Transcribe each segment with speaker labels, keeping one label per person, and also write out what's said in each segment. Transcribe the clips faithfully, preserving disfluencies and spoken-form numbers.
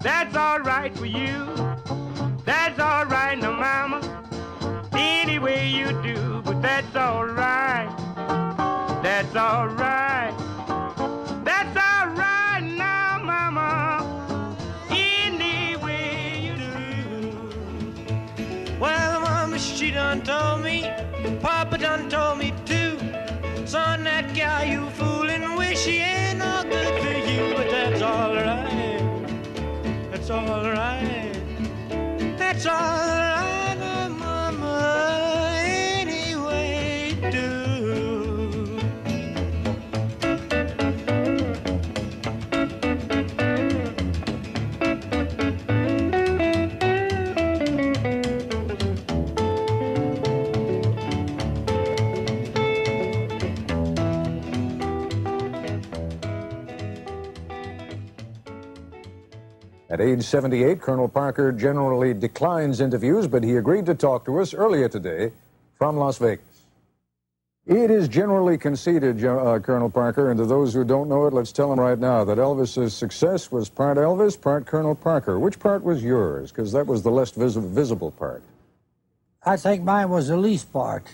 Speaker 1: That's all right for you. That's all right now, mama. Any way you do, but that's all right. That's all right. That's all right now, mama. Any way you do.
Speaker 2: Well, mama, she done told me, Papa done told me too. Son, that guy you fooling with, she ain't no good for you, but that's all right. That's all right. That's all right, oh, mama, anyway do.
Speaker 3: At age seventy-eight, Colonel Parker generally declines interviews, but he agreed to talk to us earlier today from Las Vegas. It is generally conceded, uh, Colonel Parker, and to those who don't know it, let's tell them right now that Elvis's success was part Elvis, part Colonel Parker. Which part was yours? Because that was the less vis- visible part.
Speaker 4: I think mine was the least part.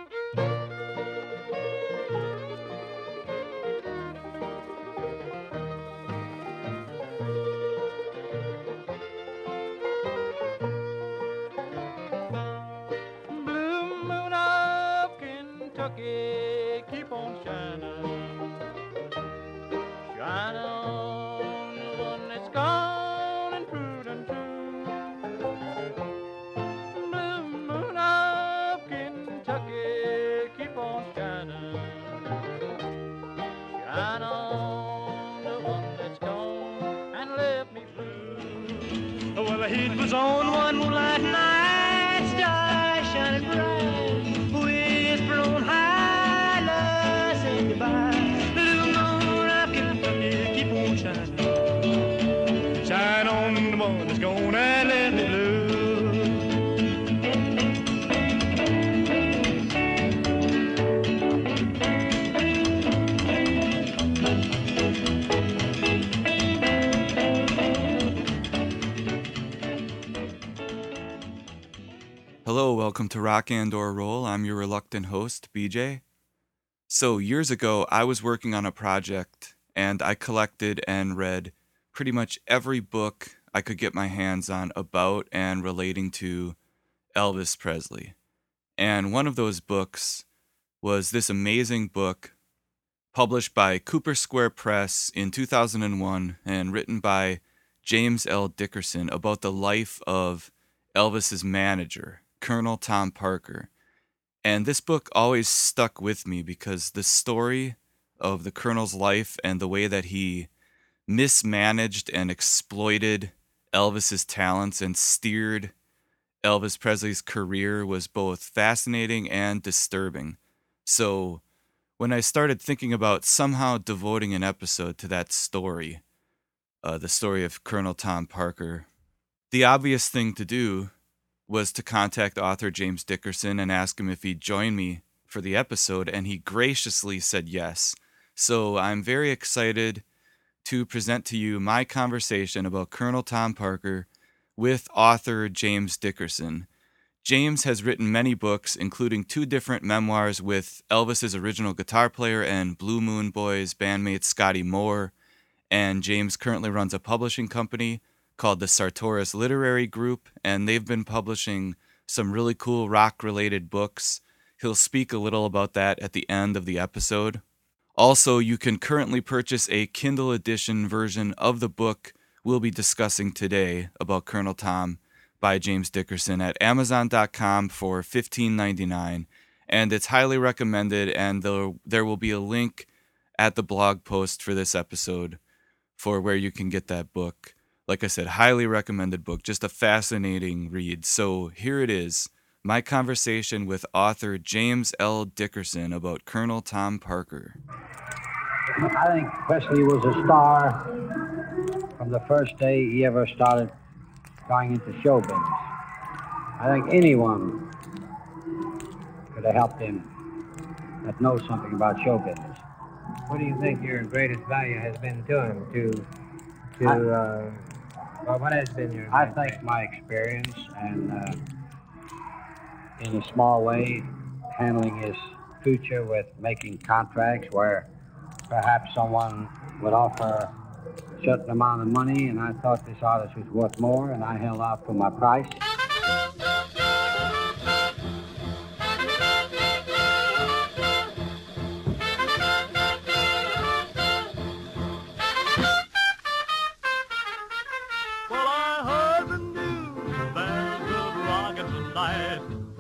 Speaker 2: Well, the heat was on one moonlight night, stars shining bright, whisper on high, love say goodbye. The little moon of Kentucky keep on shining, shine on the one that's gone and left me blue.
Speaker 5: Hello, welcome to Rock and or Roll. I'm your reluctant host, B J. So years ago, I was working on a project and I collected and read pretty much every book I could get my hands on about and relating to Elvis Presley. And one of those books was this amazing book published by Cooper Square Press in two thousand one and written by James L. Dickerson about the life of Elvis's manager, Colonel Tom Parker. And this book always stuck with me because the story of the Colonel's life and the way that he mismanaged and exploited Elvis's talents and steered Elvis Presley's career was both fascinating and disturbing. So when I started thinking about somehow devoting an episode to that story, uh, the story of Colonel Tom Parker, the obvious thing to do was to contact author James Dickerson and ask him if he'd join me for the episode, and he graciously said yes. So I'm very excited to present to you my conversation about Colonel Tom Parker with author James Dickerson. James has written many books, including two different memoirs with Elvis's original guitar player and Blue Moon Boys bandmate Scotty Moore, and James currently runs a publishing company called the Sartoris Literary Group, and they've been publishing some really cool rock-related books. He'll speak a little about that at the end of the episode. Also, you can currently purchase a Kindle edition version of the book we'll be discussing today about Colonel Tom by James Dickerson at amazon dot com for fifteen ninety-nine, and it's highly recommended, and there, there will be a link at the blog post for this episode for where you can get that book. Like I said, highly recommended book, just a fascinating read. So here it is, my conversation with author James L. Dickerson about Colonel Tom Parker.
Speaker 4: I think Presley was a star from the first day he ever started going into show business. I think anyone could have helped him that knows something about show business.
Speaker 6: What do you think your greatest value has been to him to to
Speaker 4: I,
Speaker 6: uh,
Speaker 4: Well,
Speaker 6: What has been your
Speaker 4: I
Speaker 6: main
Speaker 4: think
Speaker 6: thing?
Speaker 4: my experience and, uh, in a small way, handling his future with making contracts where perhaps someone would offer a certain amount of money, and I thought this artist was worth more, and I held out for my price.
Speaker 7: Well, I heard the news, there's good rockin' tonight.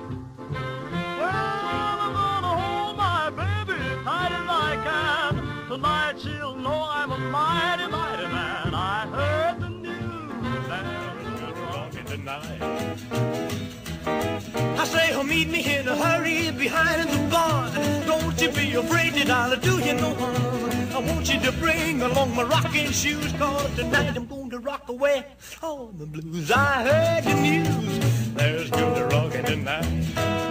Speaker 7: Well, I'm gonna hold my baby tight as I can. Tonight she'll know I'm a mighty, mighty man. I heard the news, there's good rockin' tonight.
Speaker 2: I say, oh, meet me in a hurry behind the barn. Don't you be afraid that I'll do you no harm. I want you to bring along my rocking shoes, cause tonight I'm going to rock away all the blues. I heard the news,
Speaker 7: There's good rockin' tonight.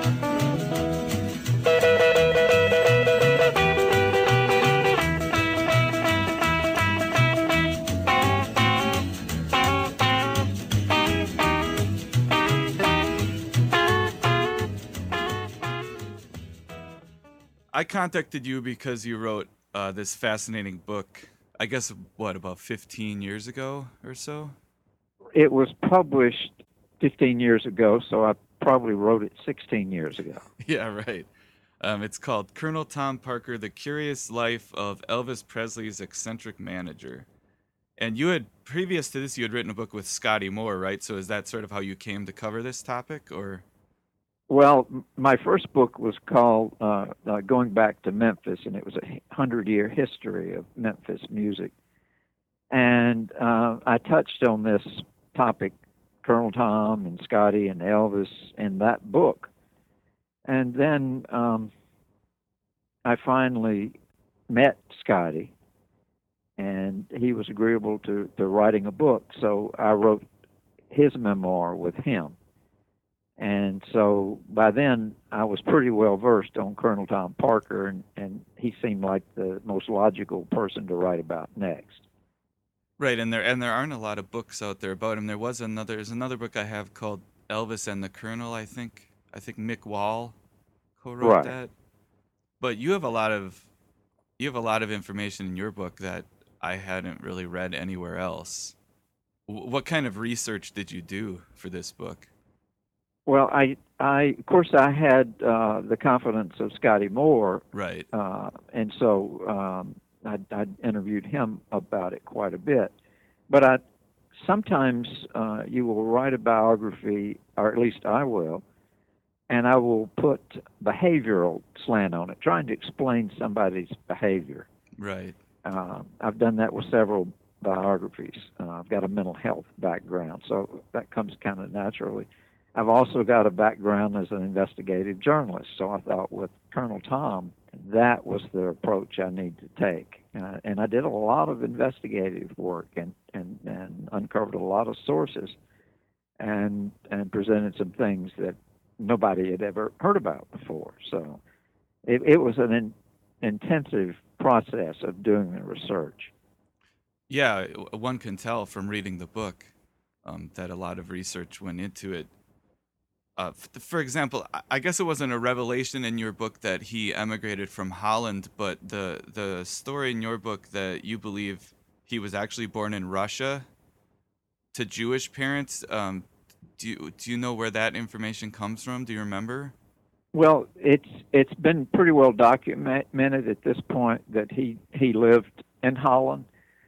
Speaker 5: I contacted you because you wrote uh, this fascinating book, I guess, what, about fifteen years ago or so?
Speaker 8: It was published fifteen years ago, so I probably wrote it sixteen years ago.
Speaker 5: Yeah, right. Um, it's called Colonel Tom Parker, The Curious Life of Elvis Presley's Eccentric Manager. And you had, previous to this, you had written a book with Scotty Moore, right? So is that sort of how you came to cover this topic, or?
Speaker 8: Well, m- my first book was called uh, uh, Going Back to Memphis, and it was a hundred-year history of Memphis music. And uh, I touched on this topic, Colonel Tom and Scotty and Elvis, in that book. And then um, I finally met Scotty, and he was agreeable to, to writing a book. So I wrote his memoir with him. And so by then I was pretty well versed on Colonel Tom Parker, and, and he seemed like the most logical person to write about next.
Speaker 5: Right, and there and there aren't a lot of books out there about him. There was another there's another book I have called Elvis and the Colonel, I think. I think Mick Wall co-wrote
Speaker 8: Right.
Speaker 5: that. But you have a lot of you have a lot of information in your book that I hadn't really read anywhere else. W- what kind of research did you do for this book?
Speaker 8: Well, I, I of course, I had uh, the confidence of Scotty Moore,
Speaker 5: Right.
Speaker 8: uh, and so um, I, I interviewed him about it quite a bit. But I sometimes uh, you will write a biography, or at least I will, and I will put behavioral slant on it, trying to explain somebody's behavior.
Speaker 5: Right.
Speaker 8: Uh, I've done that with several biographies. Uh, I've got a mental health background, so that comes kind of naturally. I've also got a background as an investigative journalist, so I thought with Colonel Tom, that was the approach I need to take. Uh, and I did a lot of investigative work and, and, and uncovered a lot of sources and and presented some things that nobody had ever heard about before. So it, it was an in, intensive process of doing the research.
Speaker 5: Yeah, w- one can tell from reading the book um, that a lot of research went into it. Uh, f- for example, I- I guess it wasn't a revelation in your book that he emigrated from Holland, but the the story in your book that you believe he was actually born in Russia to Jewish parents. Um, do you, do you know where that information comes from? Do you remember?
Speaker 8: Well, it's it's been pretty well documented at this point that he, he lived in Holland,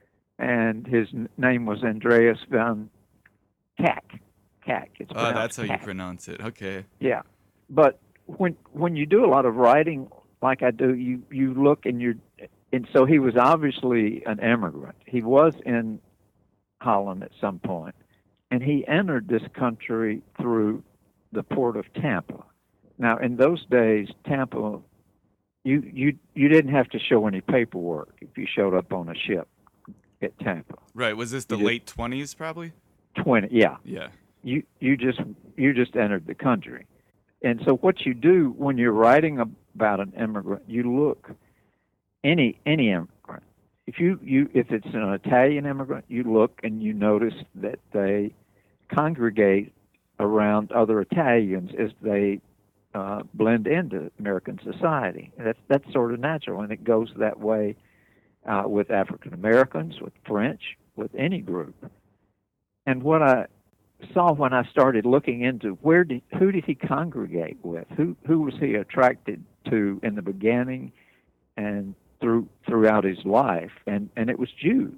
Speaker 8: and his n- name was Andreas van Kak. Kak. It's
Speaker 5: Oh,
Speaker 8: pronounced
Speaker 5: that's how you
Speaker 8: Kak.
Speaker 5: pronounce it. Okay.
Speaker 8: Yeah, but when when you do a lot of writing like I do, you you look and you and so he was obviously an immigrant. He was in Holland at some point, and he entered this country through the port of Tampa. Now, in those days, Tampa, you you you didn't have to show any paperwork if you showed up on a ship at Tampa.
Speaker 5: Right. Was this the
Speaker 8: You did-
Speaker 5: late twenties, probably?
Speaker 8: Twenty, yeah.
Speaker 5: Yeah.
Speaker 8: You you just you just entered the country, and so what you do when you're writing about an immigrant, you look any any immigrant. if you, you if it's an Italian immigrant, you look and you notice that they congregate around other Italians as they uh, blend into American society. That's that's sort of natural, and it goes that way uh, with African Americans, with French, with any group. And what I saw when I started looking into where did who did he congregate with, who who was he attracted to in the beginning, and through throughout his life, and and it was Jews,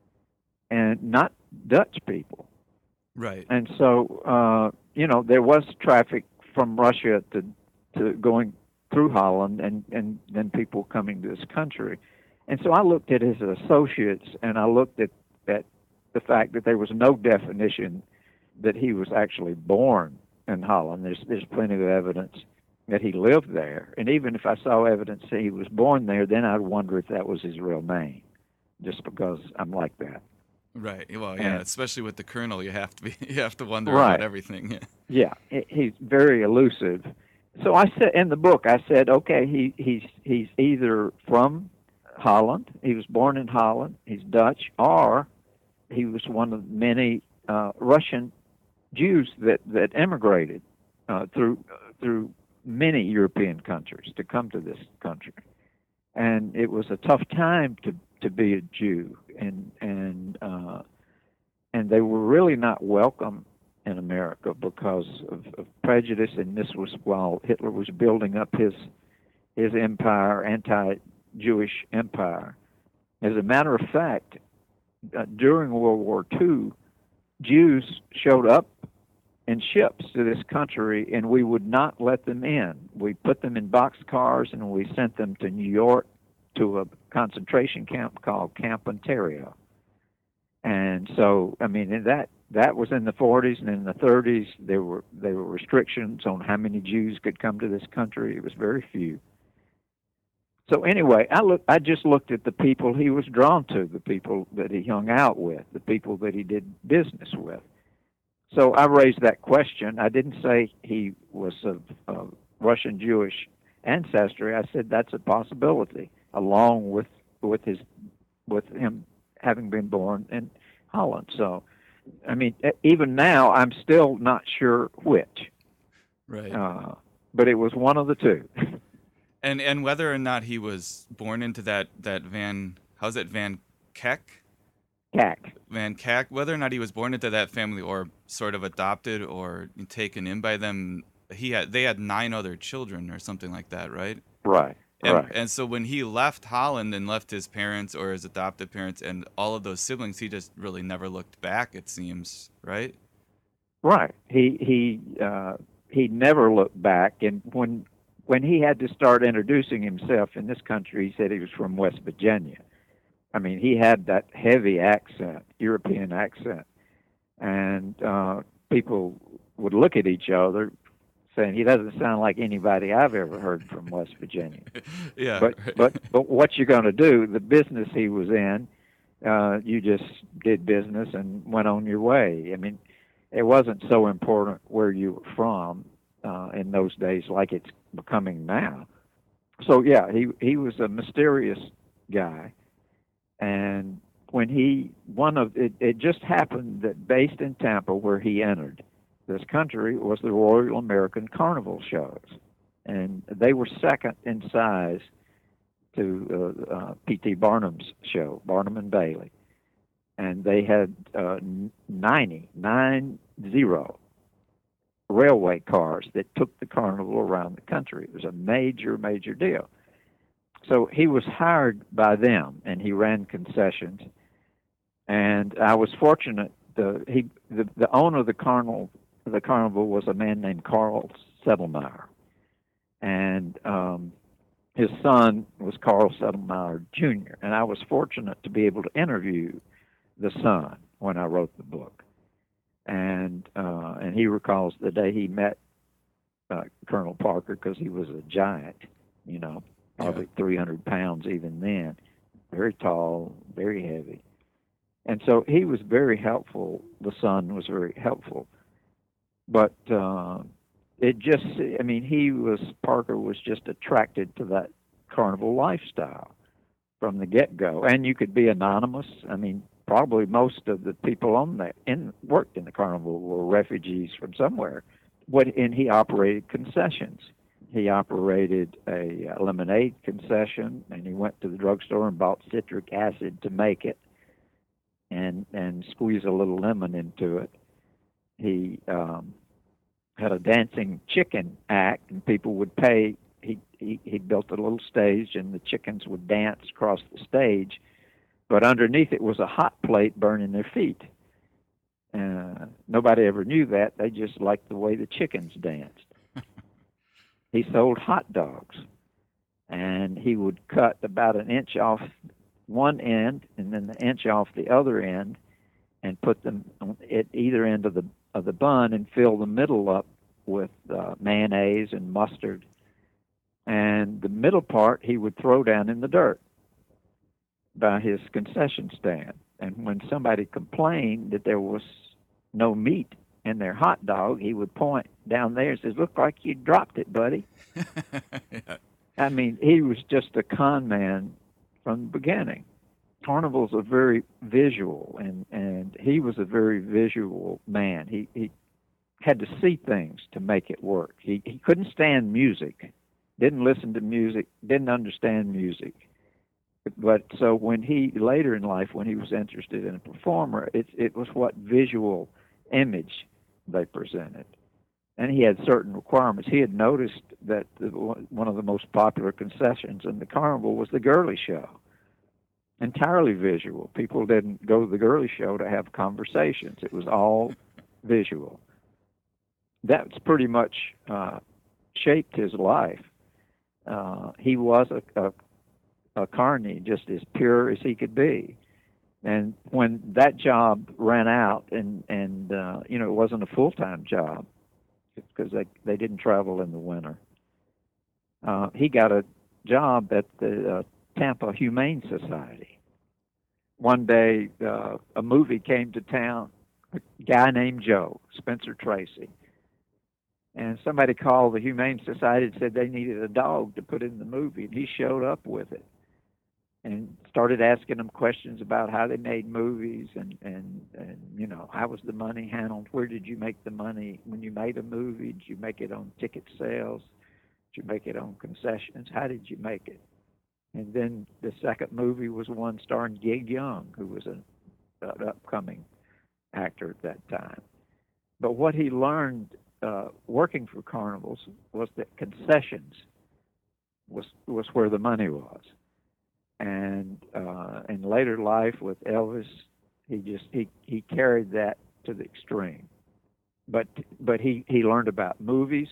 Speaker 8: and not Dutch people.
Speaker 5: Right.
Speaker 8: And so, uh, you know, there was traffic from Russia to, to going through Holland, and, and then people coming to this country. And so I looked at his associates, and I looked at, at the fact that there was no definition that he was actually born in Holland. There's, there's plenty of evidence that he lived there. And even if I saw evidence that he was born there, then I'd wonder if that was his real name, just because I'm like that.
Speaker 5: Right. Well, yeah.
Speaker 8: And,
Speaker 5: especially with the Colonel, you have to be. You have to wonder
Speaker 8: right.
Speaker 5: about everything. Yeah.
Speaker 8: Yeah. He's very elusive. So I said in the book, I said, okay, he he's he's either from Holland, he was born in Holland, he's Dutch, or he was one of many uh, Russian Jews that that emigrated uh, through uh, through many European countries to come to this country, and it was a tough time to to be a Jew. And and uh, and they were really not welcome in America because of, of prejudice. And this was while Hitler was building up his his empire, anti-Jewish empire. As a matter of fact, uh, during World War Two, Jews showed up in ships to this country, and we would not let them in. We put them in boxcars, and we sent them to New York, to a concentration camp called Camp Ontario. And so, I mean, that that was in the forties, and in the thirties, there were there were restrictions on how many Jews could come to this country. It was very few. So anyway, I look, I just looked at the people he was drawn to, the people that he hung out with, the people that he did business with. So I raised that question. I didn't say he was of, of Russian Jewish ancestry. I said that's a possibility, along with with his with him having been born in Holland. So, I mean, even now, I'm still not sure which.
Speaker 5: Right.
Speaker 8: Uh, but it was one of the two.
Speaker 5: And and whether or not he was born into that that Van, how's it, Van Keck?
Speaker 8: Keck.
Speaker 5: Van Keck. Whether or not he was born into that family, or sort of adopted or taken in by them, he had they had nine other children or something like that, right?
Speaker 8: Right.
Speaker 5: And,
Speaker 8: right.
Speaker 5: and so when he left Holland and left his parents or his adopted parents and all of those siblings, he just really never looked back, it seems, right?
Speaker 8: Right. He he uh, he never looked back. And when when he had to start introducing himself in this country, he said he was from West Virginia. I mean, he had that heavy accent, European accent, and uh, people would look at each other, saying he doesn't sound like anybody I've ever heard from West Virginia.
Speaker 5: Yeah.
Speaker 8: But
Speaker 5: right.
Speaker 8: but but what you're going to do? The business he was in, uh, you just did business and went on your way. I mean, it wasn't so important where you were from uh, in those days, like it's becoming now. So yeah, he he was a mysterious guy, and when he one of it, it just happened that based in Tampa, where he entered this country, was the Royal American Carnival shows, and they were second in size to uh, uh, P T Barnum's show, Barnum and Bailey, and they had uh, ninety, nine zero railway cars that took the carnival around the country. It was a major, major deal. So he was hired by them, and he ran concessions. And I was fortunate. The he the, the owner of the carnival the carnival was a man named Carl Settlemeyer, and um, his son was Carl Settlemeyer Junior And I was fortunate to be able to interview the son when I wrote the book. And uh, and he recalls the day he met uh, Colonel Parker, because he was a giant, you know, probably yeah. three hundred pounds even then, very tall, very heavy. And so he was very helpful. The son was very helpful. But uh, it just, I mean, he was, Parker was just attracted to that carnival lifestyle. from the get-go. And you could be anonymous. I mean, probably most of the people on that in worked in the carnival were refugees from somewhere. What and he operated concessions. He operated a, a lemonade concession, and he went to the drugstore and bought citric acid to make it, and and squeeze a little lemon into it. He um, had a dancing chicken act, and people would pay. He, he he built a little stage, and the chickens would dance across the stage, but underneath it was a hot plate burning their feet. Uh, nobody ever knew that. They just liked the way the chickens danced. He sold hot dogs, and he would cut about an inch off one end and then the inch off the other end, and put them at either end of the of the bun and fill the middle up with uh, mayonnaise and mustard. And the middle part he would throw down in the dirt by his concession stand. And when somebody complained that there was no meat in their hot dog, he would point down there and says, "Look like you dropped it, buddy." Yeah. I mean, he was just a con man from the beginning. Carnival's are very visual, and, and he was a very visual man. He he had to see things to make it work. He he couldn't stand music, didn't listen to music, didn't understand music. But so when he, later in life, when he was interested in a performer, it it was what visual image they presented. And he had certain requirements. He had noticed that the, one of the most popular concessions in the carnival was the girly show. Entirely visual. People didn't go to the girly show to have conversations. It was all visual. That's pretty much uh, shaped his life. Uh, he was a, a, a carny, just as pure as he could be. And when that job ran out, and, and uh, you know, it wasn't a full-time job because they, they didn't travel in the winter, uh, he got a job at the uh, Tampa Humane Society. One day, uh, a movie came to town, a guy named Joe, Spencer Tracy. And somebody called the Humane Society and said they needed a dog to put in the movie, and he showed up with it and started asking them questions about how they made movies and, and, and, you know, how was the money handled? Where did you make the money when you made a movie? Did you make it on ticket sales? Did you make it on concessions? How did you make it? And then the second movie was one starring Gig Young, who was an, an upcoming actor at that time. But what he learned uh, working for carnivals was that concessions was was where the money was. And uh, in later life with Elvis, he just he, he carried that to the extreme. But but he, he learned about movies,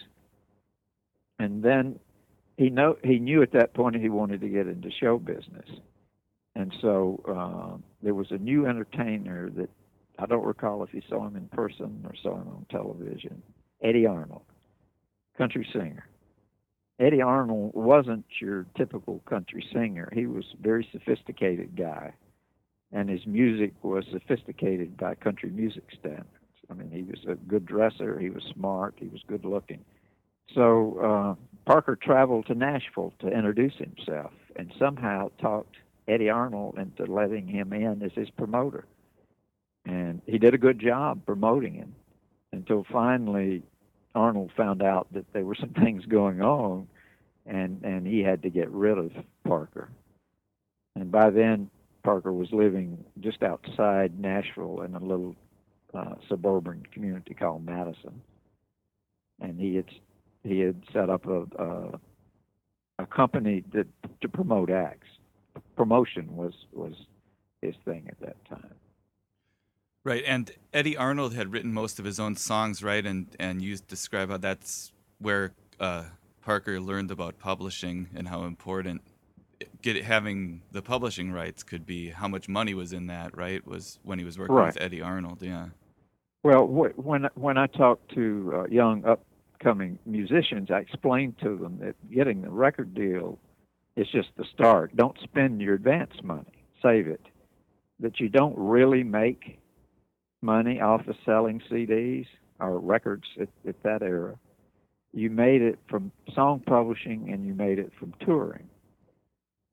Speaker 8: and then he know he knew at that point he wanted to get into show business. And so uh, there was a new entertainer that I don't recall if he saw him in person or saw him on television, Eddie Arnold, country singer. Eddie Arnold wasn't your typical country singer. He was a very sophisticated guy, and his music was sophisticated by country music standards. I mean, he was a good dresser, he was smart, he was good looking. So uh, Parker traveled to Nashville to introduce himself, and somehow talked Eddie Arnold into letting him in as his promoter. And he did a good job promoting him until finally Arnold found out that there were some things going on, and, and he had to get rid of Parker. And by then, Parker was living just outside Nashville in a little uh, suburban community called Madison. And he had he had set up a a, a company that, to promote acts. Promotion was, was his thing at that time.
Speaker 5: Right, and Eddie Arnold had written most of his own songs, right? And and you describe how that's where uh, Parker learned about publishing and how important get having the publishing rights could be. How much money was in that, right? Was when he was working
Speaker 8: right.
Speaker 5: with Eddie Arnold, yeah.
Speaker 8: Well, wh- when when I talk to uh, young upcoming musicians, I explain to them that getting the record deal is just the start. Don't spend your advance money. Save it. That you don't really make money off of selling C Ds or records at, at that era. You made it from song publishing, and you made it from touring.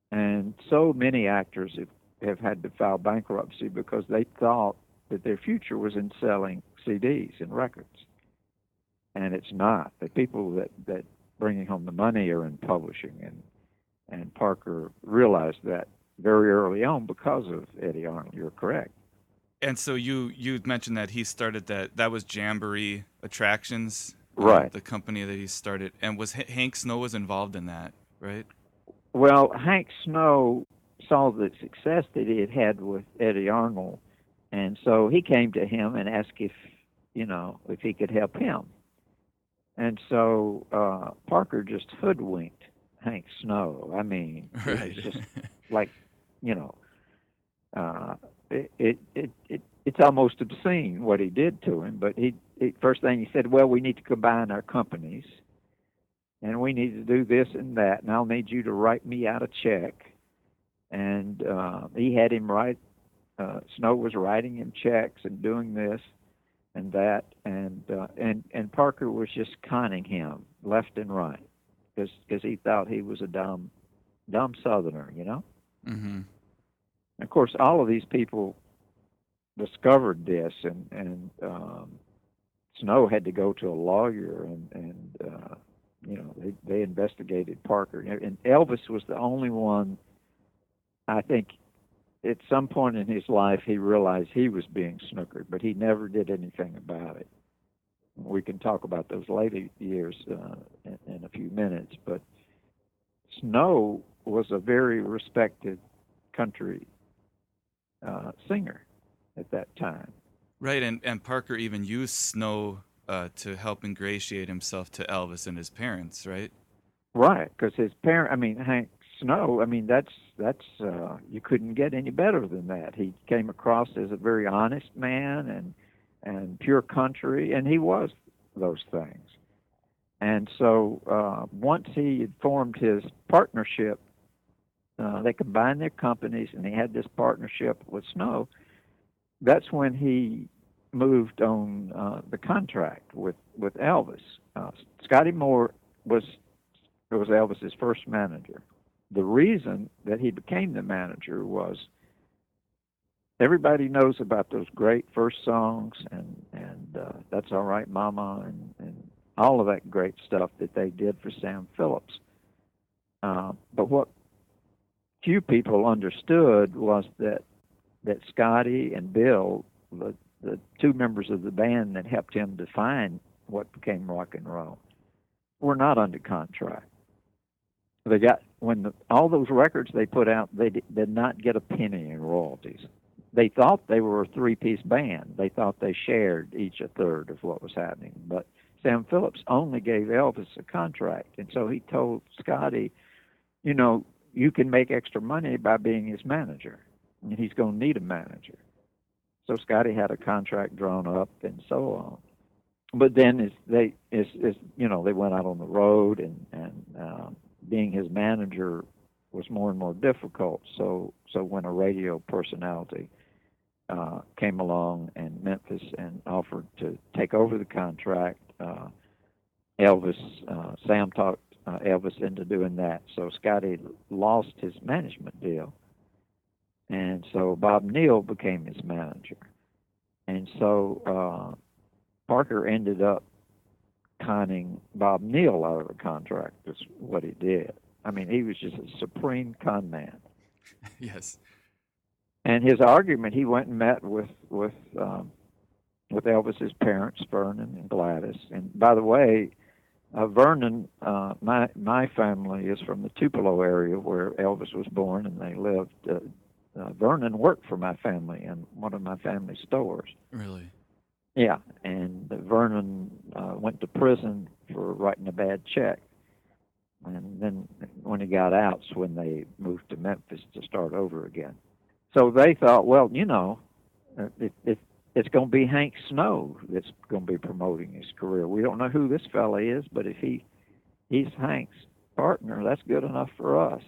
Speaker 8: And so many actors have, have had to file bankruptcy because they thought that their future was in selling C Ds and records. And it's not. The people that, that bringing home the money are in publishing. And, and Parker realized that very early on because of Eddie Arnold. You're correct.
Speaker 5: And so you you mentioned that he started that that was Jamboree Attractions, um,
Speaker 8: Right.
Speaker 5: the company that he started, and was H- Hank Snow was involved in that, right?
Speaker 8: Well, Hank Snow saw the success that he had had with Eddie Arnold, and so he came to him and asked if, you know, if he could help him. And so uh, Parker just hoodwinked Hank Snow. I mean,
Speaker 5: Right.
Speaker 8: it was just like, you know, uh, it, it it it it's almost obscene what he did to him. But he, he first thing he said, well, we need to combine our companies, and we need to do this and that, and I'll need you to write me out a check. And uh, he had him write. Uh, Snow was writing him checks and doing this and that, and uh, and and Parker was just conning him left and right because because he thought he was a dumb dumb Southerner, you know.
Speaker 5: Mm-hmm.
Speaker 8: Of course, all of these people discovered this, and and um, Snow had to go to a lawyer, and and uh, you know they they investigated Parker, and Elvis was the only one. I think at some point in his life he realized he was being snookered, but he never did anything about it. We can talk about those later years uh, in, in a few minutes, but Snow was a very respected country uh, singer at that time.
Speaker 5: Right, and, and Parker even used Snow uh, to help ingratiate himself to Elvis and his parents, right?
Speaker 8: Right, because his parent, I mean, Hank Snow, I mean, that's, that's uh, you couldn't get any better than that. He came across as a very honest man and, and pure country, and he was those things. And so uh, once he had formed his partnership, uh, they combined their companies, and he had this partnership with Snow. That's when he moved on uh, the contract with, with Elvis. Uh, Scotty Moore was was Elvis's first manager. The reason that he became the manager was everybody knows about those great first songs and, and uh, That's All Right, Mama, and, and all of that great stuff that they did for Sam Phillips. Uh, but what few people understood was that that Scotty and Bill, the, the two members of the band that helped him define what became rock and roll, were not under contract. They got when the, all those records they put out, they did, did not get a penny in royalties. They thought they were a three-piece band. They thought they shared each a third of what was happening. But Sam Phillips only gave Elvis a contract, and so he told Scotty, you know, you can make extra money by being his manager, and he's going to need a manager. So Scotty had a contract drawn up, and so on. But then as they, as, as you know, they went out on the road, and and um, being his manager was more and more difficult. So so when a radio personality uh, came along in Memphis and offered to take over the contract, uh, Elvis, uh, Sam talked uh, Elvis into doing that. So Scotty lost his management deal. And so Bob Neal became his manager. And so uh, Parker ended up conning Bob Neal out of the contract, is what he did. I mean, he was just a supreme con man.
Speaker 5: Yes.
Speaker 8: And his argument, he went and met with with um, with Elvis's parents, Vernon and Gladys. And by the way, uh, Vernon, uh, my my family is from the Tupelo area where Elvis was born, and they lived. Uh, uh, Vernon worked for my family in one of my family stores.
Speaker 5: Really?
Speaker 8: Yeah, and Vernon uh, went to prison for writing a bad check. And then when he got out, it's when they moved to Memphis to start over again. So they thought, well, you know, it, it, it's going to be Hank Snow that's going to be promoting his career. We don't know who this fella is, but if he he's Hank's partner, that's good enough for us.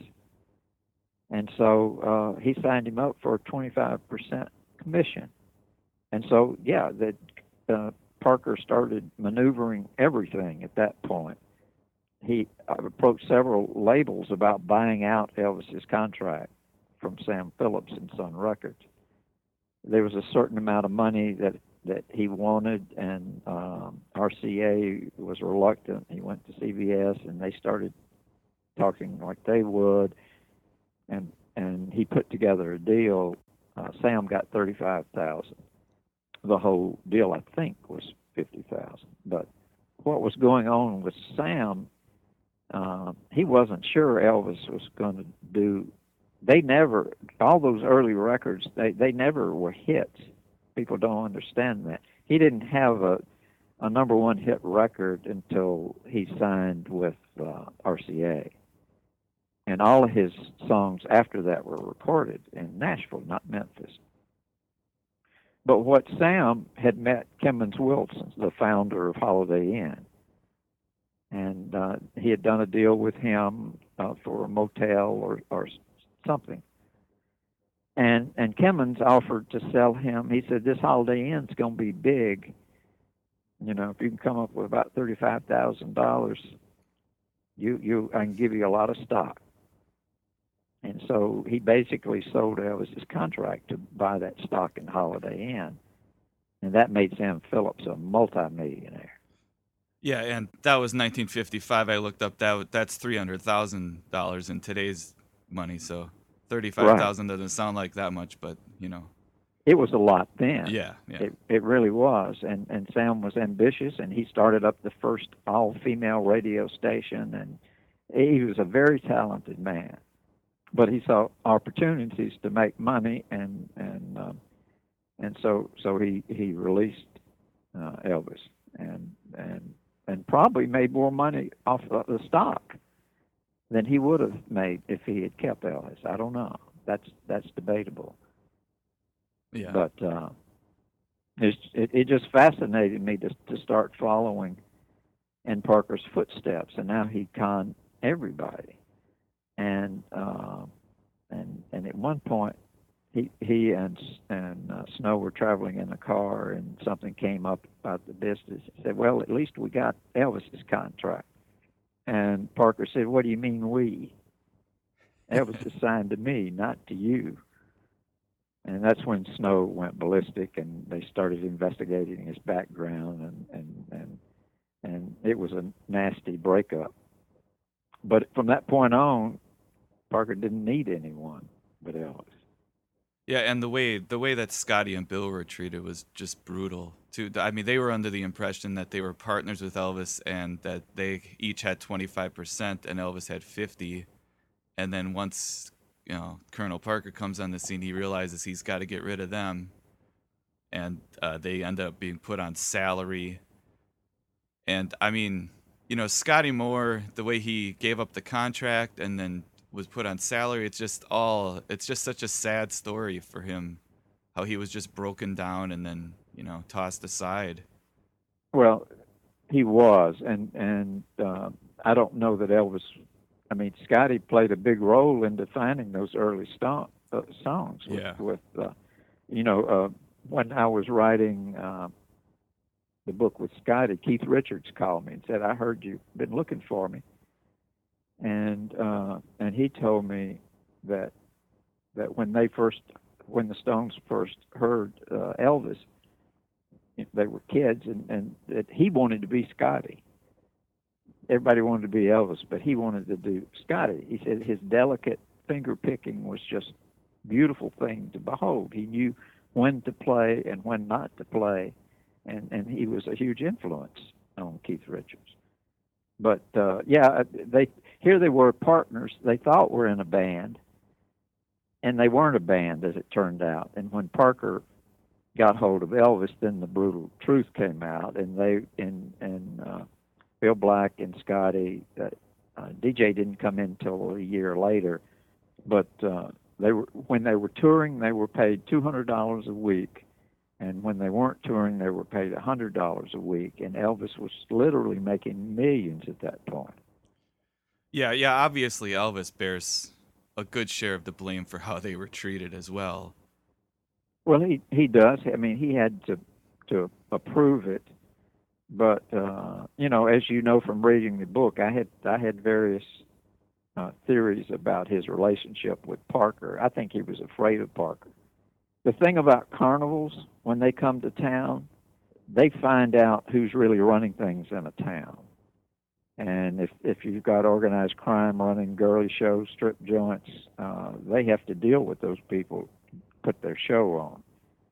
Speaker 8: And so uh, he signed him up for a twenty-five percent commission. And so, yeah, that uh, Parker started maneuvering everything at that point. he approached several labels about buying out Elvis's contract from Sam Phillips and Sun Records. There was a certain amount of money that, that he wanted, and um, R C A was reluctant. He went to C B S, and they started talking like they would, and and he put together a deal. Uh, Sam got thirty-five thousand. The whole deal, I think, was fifty thousand. But what was going on with Sam? Uh, he wasn't sure Elvis was going to do. They never, all those early records, they, they never were hits. People don't understand that. He didn't have a, a number one hit record until he signed with uh, R C A. And all of his songs after that were recorded in Nashville, not Memphis. But what Sam had met Kemmons Wilson, the founder of Holiday Inn, and uh, he had done a deal with him uh, for a motel or, or something. And and Kemmons offered to sell him. He said, "This Holiday Inn's going to be big. You know, if you can come up with about thirty-five thousand dollars, you you I can give you a lot of stock." And so he basically sold Elvis's contract to buy that stock in Holiday Inn, and that made Sam Phillips a multimillionaire.
Speaker 5: Yeah, and that was nineteen fifty-five. I looked up that that's three hundred thousand dollars in today's money. So thirty-five thousand right. doesn't sound like that much, but you know,
Speaker 8: it was a lot then.
Speaker 5: Yeah, yeah.
Speaker 8: It it really was, and and Sam was ambitious, and he started up the first all-female radio station, and he was a very talented man. But he saw opportunities to make money, and and um, and so so he he released uh, Elvis, and and and probably made more money off of the stock than he would have made if he had kept Elvis. I don't know. That's that's debatable.
Speaker 5: Yeah.
Speaker 8: But uh, it's, it it just fascinated me to to start following in Parker's footsteps, and now he conned everybody. And uh, and and at one point, he he and and uh, Snow were traveling in a car, and something came up about the business. He said, "Well, at least we got Elvis's contract." And Parker said, "What do you mean we? Elvis is signed to me, not to you." And that's when Snow went ballistic, and they started investigating his background, and and and and it was a nasty breakup. But from that point on, Parker didn't need anyone but Elvis.
Speaker 5: Yeah, and the way the way that Scotty and Bill were treated was just brutal too. I mean, they were under the impression that they were partners with Elvis, and that they each had twenty-five percent, and Elvis had fifty. And then once, you know, Colonel Parker comes on the scene, he realizes he's got to get rid of them, and uh, they end up being put on salary. And I mean, you know, Scotty Moore, the way he gave up the contract and then was put on salary, it's just all, it's just such a sad story for him, how he was just broken down and then, you know, tossed aside.
Speaker 8: Well, he was, and, and uh, I don't know that Elvis, I mean, Scotty played a big role in defining those early st- uh, songs with,
Speaker 5: yeah.
Speaker 8: with uh, you know, uh, when I was writing uh, the book with Scotty, Keith Richards called me and said, "I heard you've been looking for me." And uh, and he told me that that when they first, when the Stones first heard uh, Elvis, they were kids, and, and that he wanted to be Scotty. Everybody wanted to be Elvis, but he wanted to do Scotty. He said his delicate finger picking was just a beautiful thing to behold. He knew when to play and when not to play, and, and he was a huge influence on Keith Richards. But uh, yeah, they here they were partners. They thought were in a band, and they weren't a band, as it turned out. And when Parker got hold of Elvis, then the brutal truth came out, and they and and uh, Bill Black and Scotty, uh, uh, D J didn't come in till a year later, but uh, they were when they were touring, they were paid two hundred dollars a week. And when they weren't touring, they were paid one hundred dollars a week. And Elvis was literally making millions at that point.
Speaker 5: Yeah, yeah, obviously Elvis bears a good share of the blame for how they were treated as well.
Speaker 8: Well, he, he does. I mean, he had to to approve it. but uh, you know, as you know from reading the book, I had I had various uh, theories about his relationship with Parker. I think he was afraid of Parker. The thing about carnivals, when they come to town, they find out who's really running things in a town. And if if you've got organized crime running girly shows, strip joints, uh, they have to deal with those people, put their show on.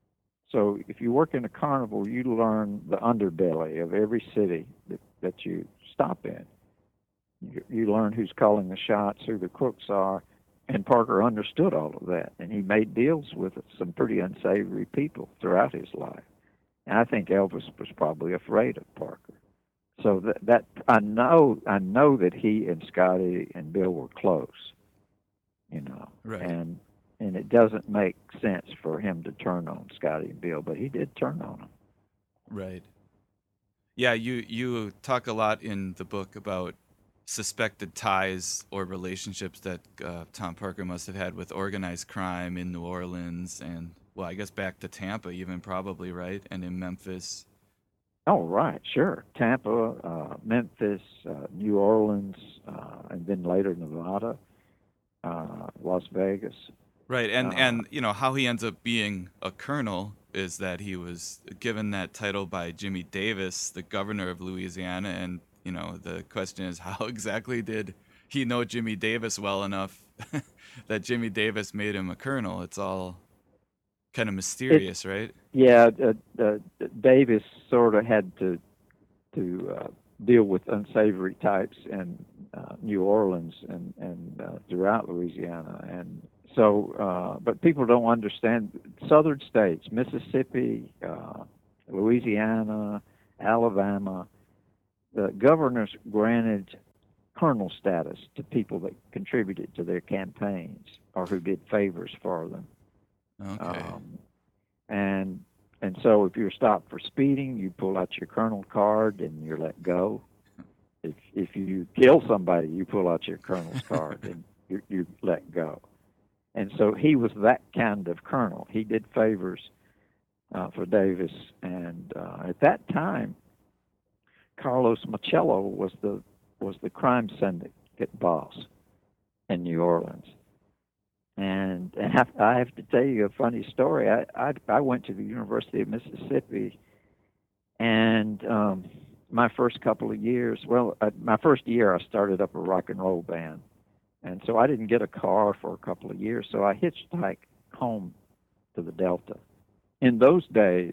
Speaker 8: So if you work in a carnival, you learn the underbelly of every city that, that you stop in. You, you learn who's calling the shots, who the crooks are, and Parker understood all of that, and he made deals with some pretty unsavory people throughout his life. And I think Elvis was probably afraid of Parker. So that, that I know I know that he and Scotty and Bill were close, you know,
Speaker 5: Right.
Speaker 8: and and it doesn't make sense for him to turn on Scotty and Bill, but he did turn on them.
Speaker 5: Right. Yeah, you you talk a lot in the book about suspected ties or relationships that uh, Tom Parker must have had with organized crime in New Orleans and, well, I guess back to Tampa even probably, right? And in Memphis.
Speaker 8: Oh, right, sure. Tampa, uh, Memphis, uh, New Orleans, uh, and then later Nevada, uh, Las Vegas.
Speaker 5: Right, and,
Speaker 8: Uh,
Speaker 5: and you know, how he ends up being a colonel is that he was given that title by Jimmy Davis, the governor of Louisiana, and, you know, the question is, how exactly did he know Jimmy Davis well enough that Jimmy Davis made him a colonel? It's all kind of mysterious, right?
Speaker 8: Yeah, uh, uh, Davis sort of had to to uh, deal with unsavory types in uh, New Orleans and and uh, throughout Louisiana, and so. Uh, but people don't understand southern states, Mississippi, uh, Louisiana, Alabama. The governors granted colonel status to people that contributed to their campaigns or who did favors for them.
Speaker 5: Okay.
Speaker 8: Um, and and so if you're stopped for speeding, you pull out your colonel card and you're let go. If if you kill somebody, you pull out your colonel's card and you you let go. And so he was that kind of colonel. He did favors uh, for Davis, and uh, at that time, Carlos Machello was the was the crime syndicate boss in New Orleans. And, and I have to tell you a funny story. I, I, I went to the University of Mississippi, and um, my first couple of years, well, uh, my first year I started up a rock and roll band. And so I didn't get a car for a couple of years, so I hitchhiked home to the Delta. In those days,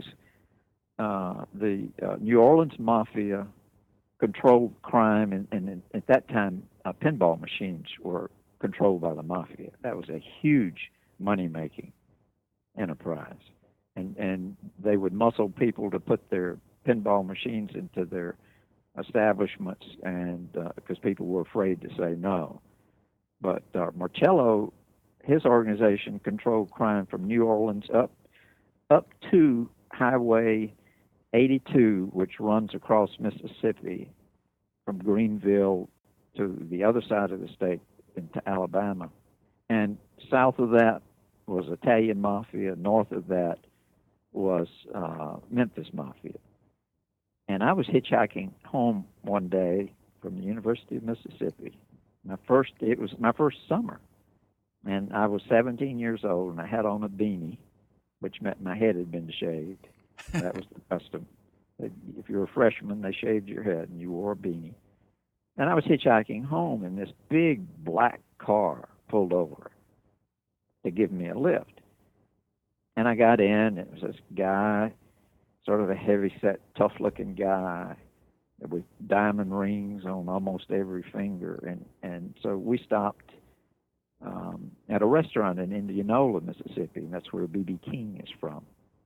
Speaker 8: uh, the uh, New Orleans Mafia controlled crime, and, and at that time, uh, pinball machines were controlled by the Mafia. That was a huge money-making enterprise. And and they would muscle people to put their pinball machines into their establishments, and because uh, people were afraid to say no. But uh, Marcello, his organization controlled crime from New Orleans up up to Highway eighty-two, which runs across Mississippi from Greenville to the other side of the state into Alabama. And south of that was Italian Mafia. North of that was uh, Memphis Mafia. And I was hitchhiking home one day from the University of Mississippi. My first, it was my first summer. And I was seventeen years old, and I had on a beanie, which meant my head had been shaved. That was the custom. If you were a freshman, they shaved your head, and you wore a beanie. And I was hitchhiking home, and this big black car pulled over to give me a lift. And I got in, and it was this guy, sort of a heavy-set, tough-looking guy with diamond rings on almost every finger. And, and so we stopped um, at a restaurant in Indianola, Mississippi, and that's where B B King is from.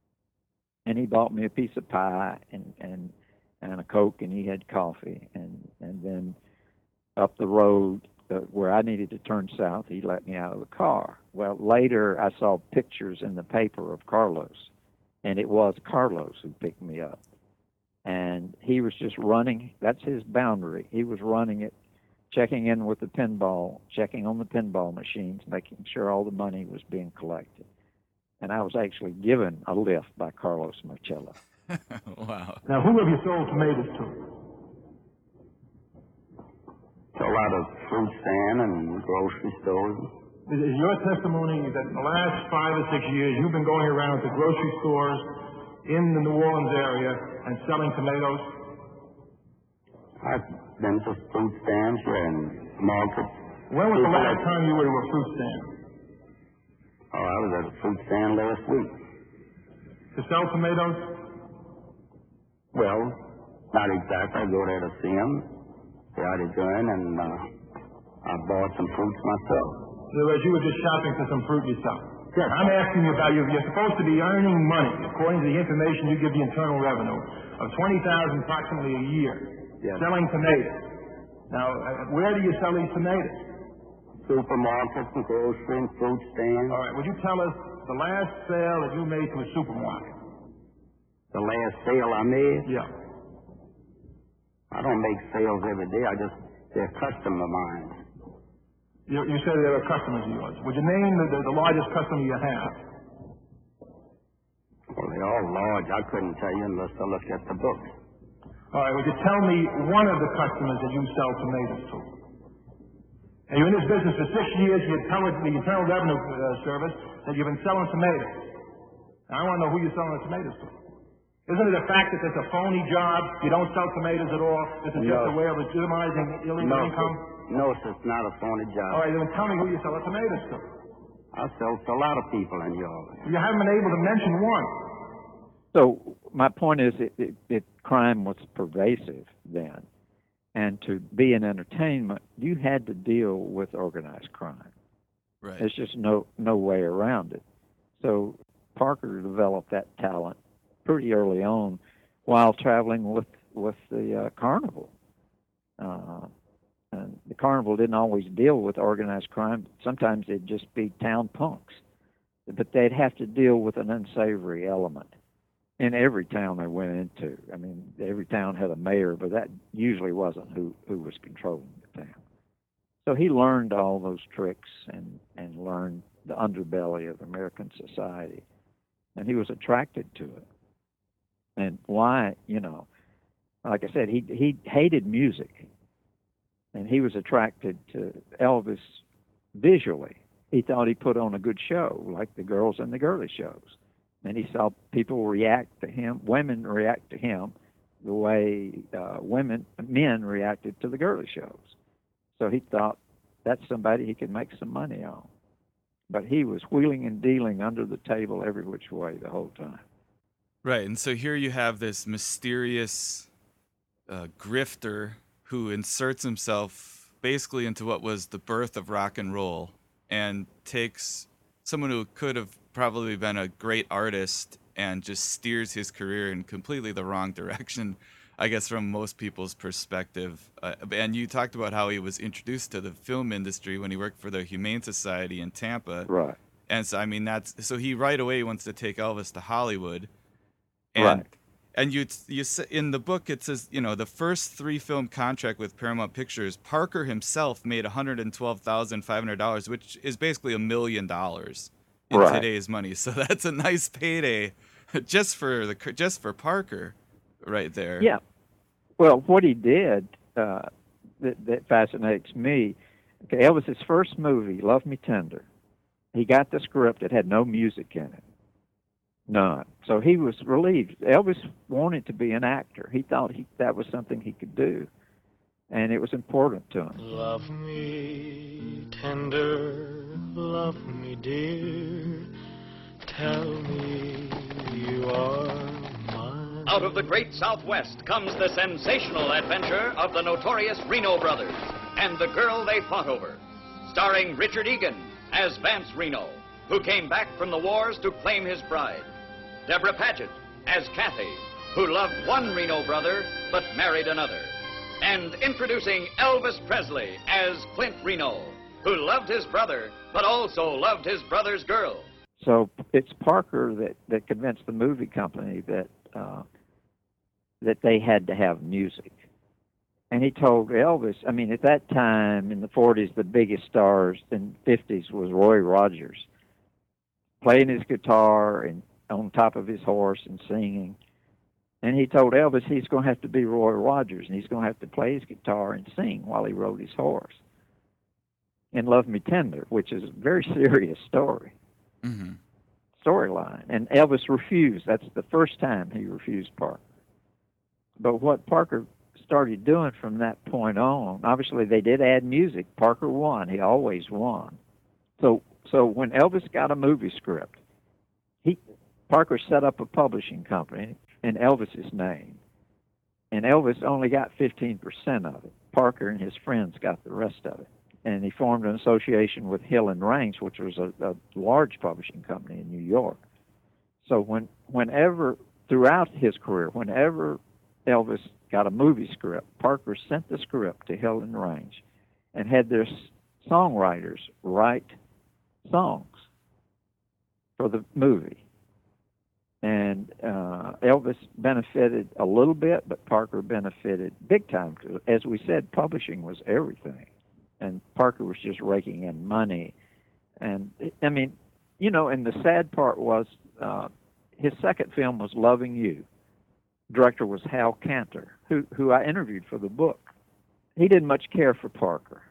Speaker 8: And he bought me a piece of pie and, and, and a Coke, and he had coffee. And, and then up the road uh, where I needed to turn south, he let me out of the car. Well, later I saw pictures in the paper of Carlos, and it was Carlos who picked me up. And he was just running, that's his boundary. He was running it, checking in with the pinball, checking on the pinball machines, making sure all the money was being collected. And I was actually given a lift by Carlos Marcello.
Speaker 5: Wow.
Speaker 6: Now, who have you sold tomatoes to?
Speaker 9: To a lot of fruit stand and grocery stores.
Speaker 6: Is, is your testimony that in the last five or six years you've been going around to grocery stores in the New Orleans area and selling tomatoes?
Speaker 9: I've been to fruit stands here and markets.
Speaker 6: When was the last time you were to a fruit stand?
Speaker 9: Oh, I was at a fruit stand last week.
Speaker 6: To sell tomatoes?
Speaker 9: Well, not exactly. I go there to see them, see how they're doing, and uh, I bought some fruits myself.
Speaker 6: In other words, you were just shopping for some fruit yourself?
Speaker 9: Yes.
Speaker 6: I'm asking you about you. You're supposed to be earning money, according to the information you give the Internal Revenue, of twenty thousand dollars approximately a year,
Speaker 9: yes,
Speaker 6: selling tomatoes. Now, uh, where do you sell these tomatoes?
Speaker 9: Supermarkets and grocery and fruit stands.
Speaker 6: All right. Would you tell us the last sale that you made to a supermarket?
Speaker 9: The last sale I made?
Speaker 6: Yeah.
Speaker 9: I don't make sales every day. I just, they're customer mine.
Speaker 6: You, you said they were customers of yours. Would you name the, the, the largest customer you have?
Speaker 9: Well, they're all large. I couldn't tell you unless I look at the book.
Speaker 6: All right. Would you tell me one of the customers that you sell tomatoes to? And you're in this business for six years. You tell the Internal Revenue uh, Service that you've been selling tomatoes. Now, I want to know who you're selling the tomatoes to. Isn't it a fact that it's a phony job? You don't sell tomatoes at all? This is
Speaker 9: no.
Speaker 6: just a way of legitimizing illegal
Speaker 9: no,
Speaker 6: income?
Speaker 9: Sir. No, sir, it's not a phony job.
Speaker 6: All right, then tell me who you sell the tomatoes to.
Speaker 9: I sell to a lot of people in York.
Speaker 6: You haven't been able to mention one.
Speaker 8: So my point is, it, it, it crime was pervasive then, and to be in entertainment, you had to deal with organized crime.
Speaker 5: Right.
Speaker 8: There's just no no way around it. So Parker developed that talent pretty early on while traveling with with the uh, carnival. Uh, and the carnival didn't always deal with organized crime. Sometimes it'd just be town punks, but they'd have to deal with an unsavory element in every town they went into. I mean, every town had a mayor, but that usually wasn't who, who was controlling the town. So he learned all those tricks and, and learned the underbelly of American society, and he was attracted to it. And why, you know, like I said, he he hated music, and he was attracted to Elvis visually. He thought he put on a good show, like the girls in the girly shows. And he saw people react to him, women react to him, the way uh, women, men reacted to the girly shows. So he thought that's somebody he could make some money on. But he was wheeling and dealing under the table every which way the whole time.
Speaker 5: Right, and so here you have this mysterious uh, grifter who inserts himself basically into what was the birth of rock and roll and takes someone who could have probably been a great artist and just steers his career in completely the wrong direction, I guess, from most people's perspective. Uh, and you talked about how he was introduced to the film industry when he worked for the Humane Society in Tampa.
Speaker 8: Right.
Speaker 5: And so, I mean, that's so he right away wants to take Elvis to Hollywood. And,
Speaker 8: right.
Speaker 5: And you, you in the book it says, you know, the first three film contract with Paramount Pictures, Parker himself made one hundred twelve thousand five hundred dollars, which is basically a million dollars in
Speaker 8: right.
Speaker 5: today's money. So that's a nice payday just for the just for Parker, right there.
Speaker 8: Yeah. Well, what he did uh, that, that fascinates me. Okay, Elvis's first movie, Love Me Tender. He got the script. It had no music in it. None. So he was relieved. Elvis wanted to be an actor. He thought he, that was something he could do, and it was important to him.
Speaker 7: Love me tender, love me dear, tell me you are mine.
Speaker 10: Out of the great Southwest comes the sensational adventure of the notorious Reno brothers and the girl they fought over, starring Richard Egan as Vance Reno, who came back from the wars to claim his bride. Deborah Paget as Kathy, who loved one Reno brother but married another. And introducing Elvis Presley as Clint Reno, who loved his brother but also loved his brother's girl.
Speaker 8: So it's Parker that, that convinced the movie company that uh, that they had to have music. And he told Elvis, I mean, at that time in the forties, the biggest stars in the fifties was Roy Rogers, playing his guitar and on top of his horse and singing. And he told Elvis he's going to have to be Roy Rogers, and he's going to have to play his guitar and sing while he rode his horse in Love Me Tender, which is a very serious story,
Speaker 5: mm-hmm.
Speaker 8: storyline. And Elvis refused. That's the first time he refused Parker. But what Parker started doing from that point on, obviously they did add music. Parker won. He always won. So so when Elvis got a movie script, he Parker set up a publishing company in Elvis's name. And Elvis only got fifteen percent of it. Parker and his friends got the rest of it. And he formed an association with Hill and Range, which was a, a large publishing company in New York. So when whenever, throughout his career, whenever Elvis got a movie script, Parker sent the script to Hill and Range and had their songwriters write songs for the movie. And uh, Elvis benefited a little bit, but Parker benefited big time. As we said, publishing was everything. And Parker was just raking in money. And, I mean, you know, and the sad part was uh, his second film was Loving You. Director was Hal Cantor, who, who I interviewed for the book. He didn't much care for Parker.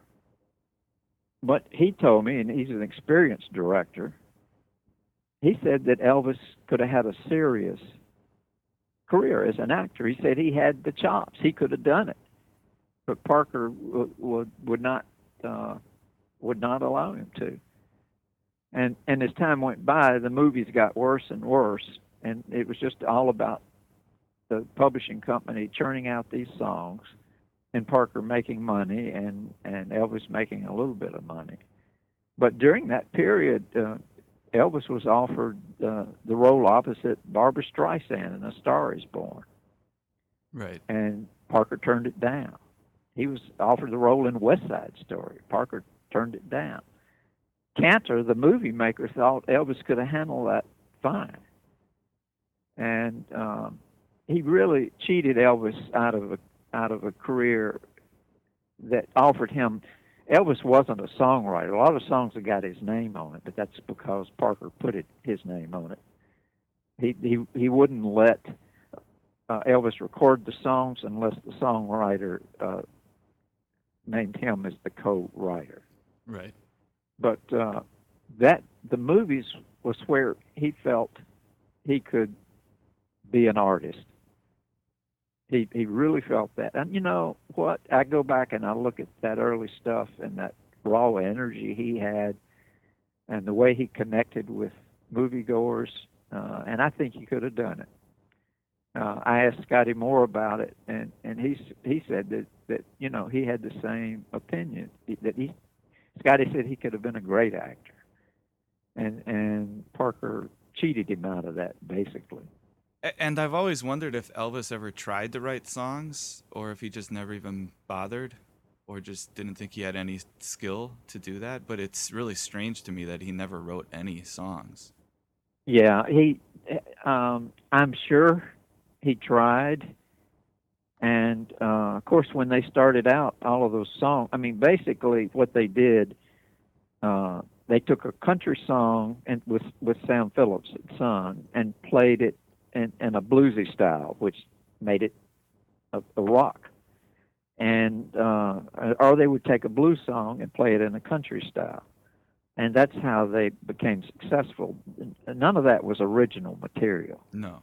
Speaker 8: But he told me, and he's an experienced director, he said that Elvis could have had a serious career as an actor. He said he had the chops. He could have done it. But Parker w- would would not uh, would not allow him to. And and as time went by, the movies got worse and worse, and it was just all about the publishing company churning out these songs, and Parker making money, and, and Elvis making a little bit of money. But during that period, uh, Elvis was offered uh, the role opposite Barbra Streisand in A Star Is Born.
Speaker 5: Right.
Speaker 8: And Parker turned it down. He was offered the role in West Side Story. Parker turned it down. Cantor, the movie maker, thought Elvis could have handled that fine. And um, he really cheated Elvis out of a out of a career that offered him. Elvis wasn't a songwriter. A lot of songs have got his name on it, but that's because Parker put it, his name on it. He he he wouldn't let uh, Elvis record the songs unless the songwriter uh, named him as the co-writer.
Speaker 5: Right.
Speaker 8: But uh, that the movies was where he felt he could be an artist. He he really felt that. And you know what? I go back and I look at that early stuff and that raw energy he had and the way he connected with moviegoers, uh, and I think he could have done it. Uh, I asked Scotty Moore about it, and, and he he said that, that, you know, he had the same opinion. That he Scotty said he could have been a great actor. And and Parker cheated him out of that, basically.
Speaker 5: And I've always wondered if Elvis ever tried to write songs, or if he just never even bothered, or just didn't think he had any skill to do that. But it's really strange to me that he never wrote any songs.
Speaker 8: Yeah, he. Um, I'm sure he tried, and uh, of course, when they started out, all of those songs. I mean, basically, what they did, uh, they took a country song and with with Sam Phillips' son and played it in, in a bluesy style, which made it a, a rock. And uh, or they would take a blues song and play it in a country style. And that's how they became successful. None of that was original material.
Speaker 5: No.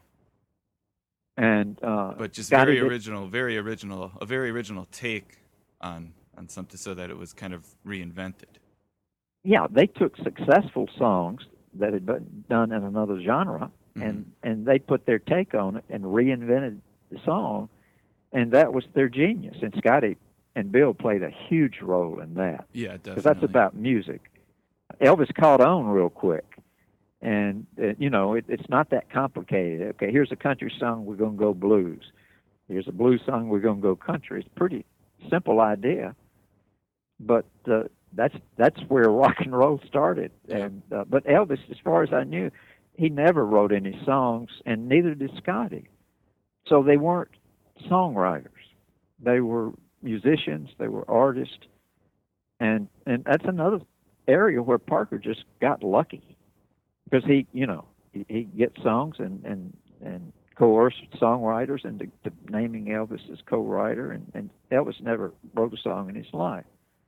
Speaker 8: And uh,
Speaker 5: but just
Speaker 8: Scotty
Speaker 5: very
Speaker 8: did,
Speaker 5: original, very original, a very original take on on something, so that it was kind of reinvented.
Speaker 8: Yeah, they took successful songs that had been done in another genre, mm-hmm. and and they put their take on it and reinvented the song, and that was their genius. And Scotty and Bill played a huge role in that.
Speaker 5: Yeah, definitely.
Speaker 8: Because that's about music. Elvis caught on real quick. And, uh, you know, it, it's not that complicated. Okay, here's a country song, we're going to go blues. Here's a blues song, we're going to go country. It's a pretty simple idea. But uh, that's that's where rock and roll started. And uh, But Elvis, as far as I knew, he never wrote any songs, and neither did Scotty. So they weren't songwriters. They were musicians, they were artists. And, and that's another area where Parker just got lucky. Because he, you know, he, he gets songs and, and, and coerce songwriters into to naming Elvis as co-writer, and, and Elvis never wrote a song in his life.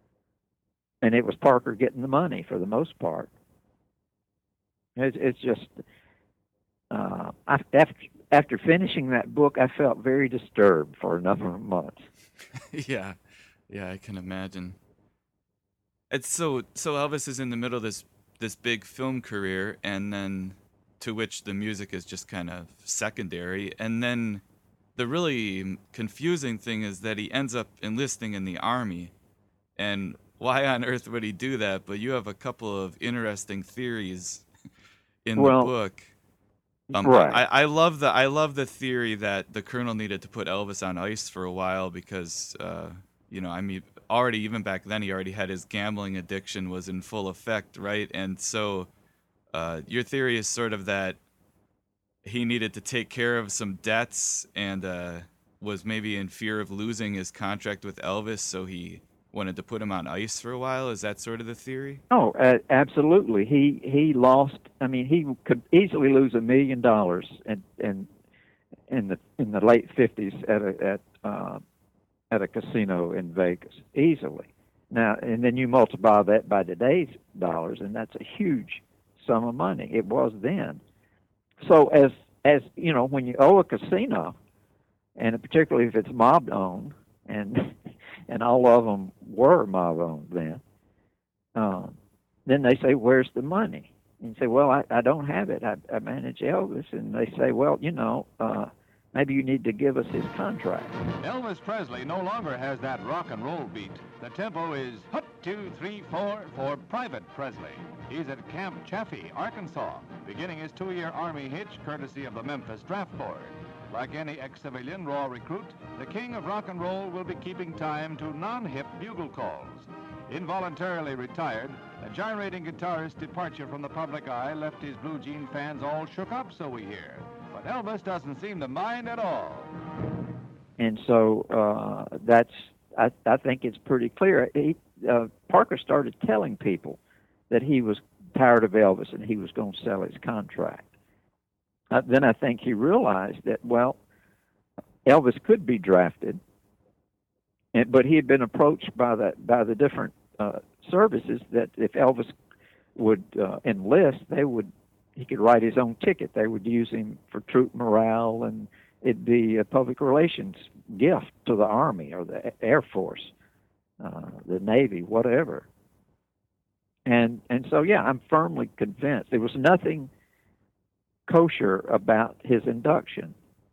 Speaker 8: And it was Parker getting the money for the most part. It's, it's just, uh, I, after, after finishing that book, I felt very disturbed for a number of months.
Speaker 5: yeah, yeah, I can imagine. It's so so Elvis is in the middle of this this big film career, and then to which the music is just kind of secondary. And then the really confusing thing is that he ends up enlisting in the Army. And why on earth would he do that? But you have a couple of interesting theories in
Speaker 8: well,
Speaker 5: the book. Um,
Speaker 8: right.
Speaker 5: I, I love the I love the theory that the Colonel needed to put Elvis on ice for a while because uh, you know I mean already even back then he already had his gambling addiction was in full effect, right? And so uh, your theory is sort of that he needed to take care of some debts and uh, was maybe in fear of losing his contract with Elvis, so he wanted to put him on ice for a while. Is that sort of the theory?
Speaker 8: Oh, uh, absolutely. He he lost. I mean, he could easily lose a million dollars in in in the in the late fifties at a at uh, at a casino in Vegas, easily. Now, and then you multiply that by today's dollars, and that's a huge sum of money. It was then. So as as you know, when you owe a casino, and particularly if it's mob owned, and and all of them were mob owned then, um, then they say, "Where's the money?" And you say, "Well, I, I don't have it. I, I manage Elvis." And they say, "Well, you know, uh, maybe you need to give us his contract."
Speaker 11: Elvis Presley no longer has that rock and roll beat. The tempo is hut, two, three, four for Private Presley. He's at Camp Chaffee, Arkansas, beginning his two-year Army hitch courtesy of the Memphis Draft Board. Like any ex-civilian raw recruit, the king of rock and roll will be keeping time to non-hip bugle calls. Involuntarily retired, the gyrating guitarist's departure from the public eye left his blue jean fans all shook up, so we hear. But Elvis doesn't seem to mind at all.
Speaker 8: And so uh, that's, I, I think it's pretty clear. He, uh, Parker started telling people that he was tired of Elvis and he was going to sell his contract. Uh, then I think he realized that, well, Elvis could be drafted, and, but he had been approached by the, by the different uh, services that if Elvis would uh, enlist, they would he could write his own ticket. They would use him for troop morale, and it'd be a public relations gift to the Army or the Air Force, uh, the Navy, whatever. And and so, yeah, I'm firmly convinced there was nothing kosher about his induction.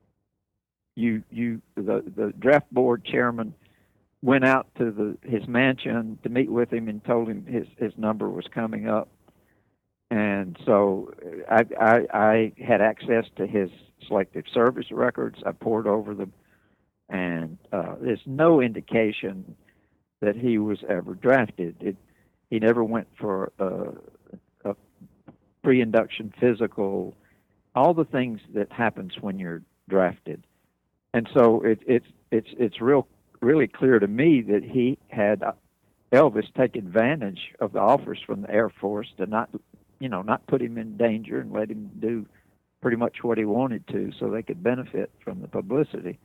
Speaker 8: You you the the draft board chairman went out to the his mansion to meet with him and told him his his number was coming up, and so I I, I had access to his selective service records. I poured over them, and uh, there's no indication that he was ever drafted. It he never went for a, a pre-induction physical. All the things that happens when you're drafted. And so it, it's it's it's real really clear to me that he had Elvis take advantage of the offers from the Air Force to not, you know, not put him in danger and let him do pretty much what he wanted to so they could benefit from the publicity.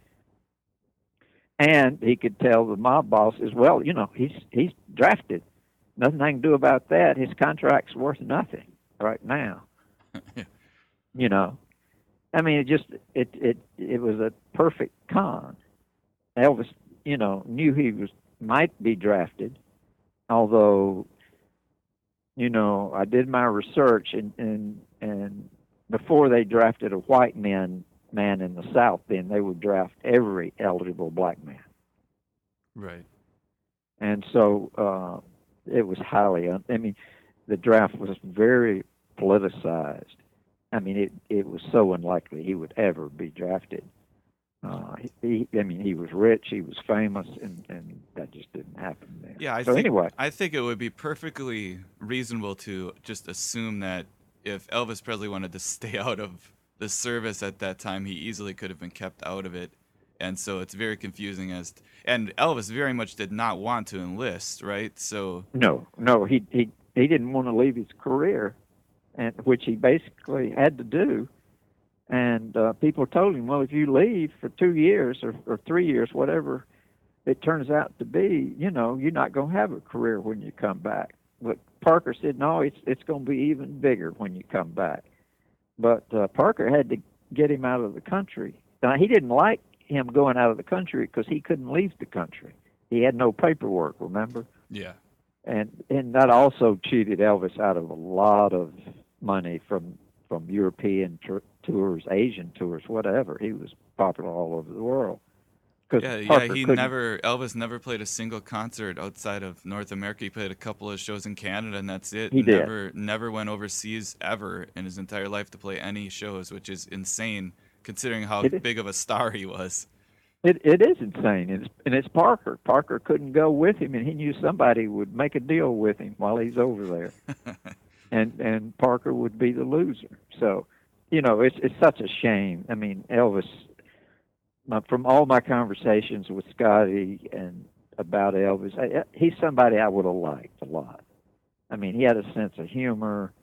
Speaker 8: And he could tell the mob bosses, well, you know, he's he's drafted. Nothing I can do about that. His contract's worth nothing right now. You know, I mean, it just it it it was a perfect con. Elvis, you know, knew he was might be drafted, although, you know, I did my research and and and before they drafted a white man man in the South, then they would draft every eligible black man.
Speaker 5: Right.
Speaker 8: And so uh, it was highly. I mean, the draft was very politicized. I mean, it, it was so unlikely he would ever be drafted. Uh, he, I mean, he was rich, he was famous, and, and that just didn't happen there.
Speaker 5: Yeah, I
Speaker 8: so
Speaker 5: think
Speaker 8: anyway,
Speaker 5: I think it would be perfectly reasonable to just assume that if Elvis Presley wanted to stay out of the service at that time, he easily could have been kept out of it. And so it's very confusing as to, and Elvis very much did not want to enlist, right? So
Speaker 8: no, no, he he he didn't want to leave his career, and which he basically had to do And uh, people told him, well, if you leave for two years or, or three years, whatever it turns out to be, you know, you're not going to have a career when you come back. But Parker said, no, it's it's going to be even bigger when you come back. But uh, Parker had to get him out of the country. Now, he didn't like him going out of the country because he couldn't leave the country. He had no paperwork, remember?
Speaker 5: Yeah.
Speaker 8: And and that also cheated Elvis out of a lot of money from from European tur- tours, Asian tours, whatever. He was popular all over the world.
Speaker 5: Yeah,
Speaker 8: Parker
Speaker 5: yeah. He
Speaker 8: couldn't-
Speaker 5: never Elvis never played a single concert outside of North America. He played a couple of shows in Canada, and that's it.
Speaker 8: He did.
Speaker 5: Never never went overseas ever in his entire life to play any shows, which is insane considering how
Speaker 8: It is.
Speaker 5: big of a star he was.
Speaker 8: It it is insane, and it's, and it's Parker. Parker couldn't go with him, and he knew somebody would make a deal with him while he's over there, and and Parker would be the loser. So, you know, it's it's such a shame. I mean, Elvis. My, from all my conversations with Scotty and about Elvis, I, he's somebody I would have liked a lot. I mean, he had a sense of humor,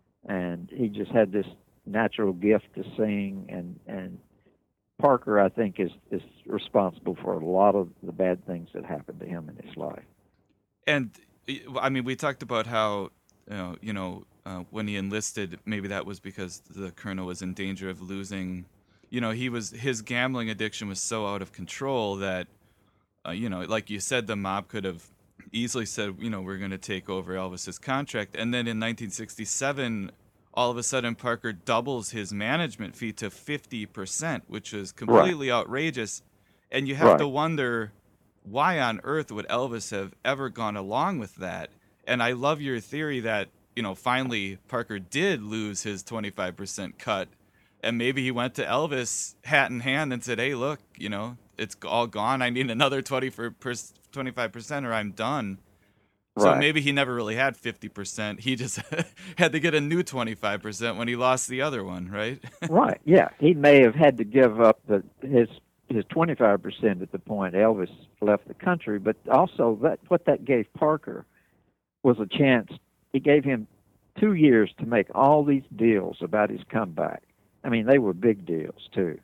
Speaker 8: and he just had this natural gift to sing, and and. Parker, I think, is, is responsible for a lot of the bad things that happened to him in his life.
Speaker 5: And I mean, we talked about how, you know, you know uh, when he enlisted, maybe that was because the colonel was in danger of losing. You know, he was his gambling addiction was so out of control that, uh, you know, like you said, the mob could have easily said, you know, we're going to take over Elvis's contract. And then in nineteen sixty-seven, all of a sudden, Parker doubles his management fee to fifty percent, which is completely right. outrageous. And you have
Speaker 8: right.
Speaker 5: to wonder, why on earth would Elvis have ever gone along with that? And I love your theory that, you know, finally Parker did lose his twenty-five percent cut. And maybe he went to Elvis hat in hand and said, hey, look, you know, it's all gone. I need another twenty-five percent or I'm done. So
Speaker 8: right.
Speaker 5: maybe he never really had fifty percent. He just had to get a new twenty-five percent when he lost the other one, right?
Speaker 8: Right, yeah. He may have had to give up the, his his twenty-five percent at the point Elvis left the country, but also that what that gave Parker was a chance. It gave him two years to make all these deals about his comeback. I mean, they were big deals, too.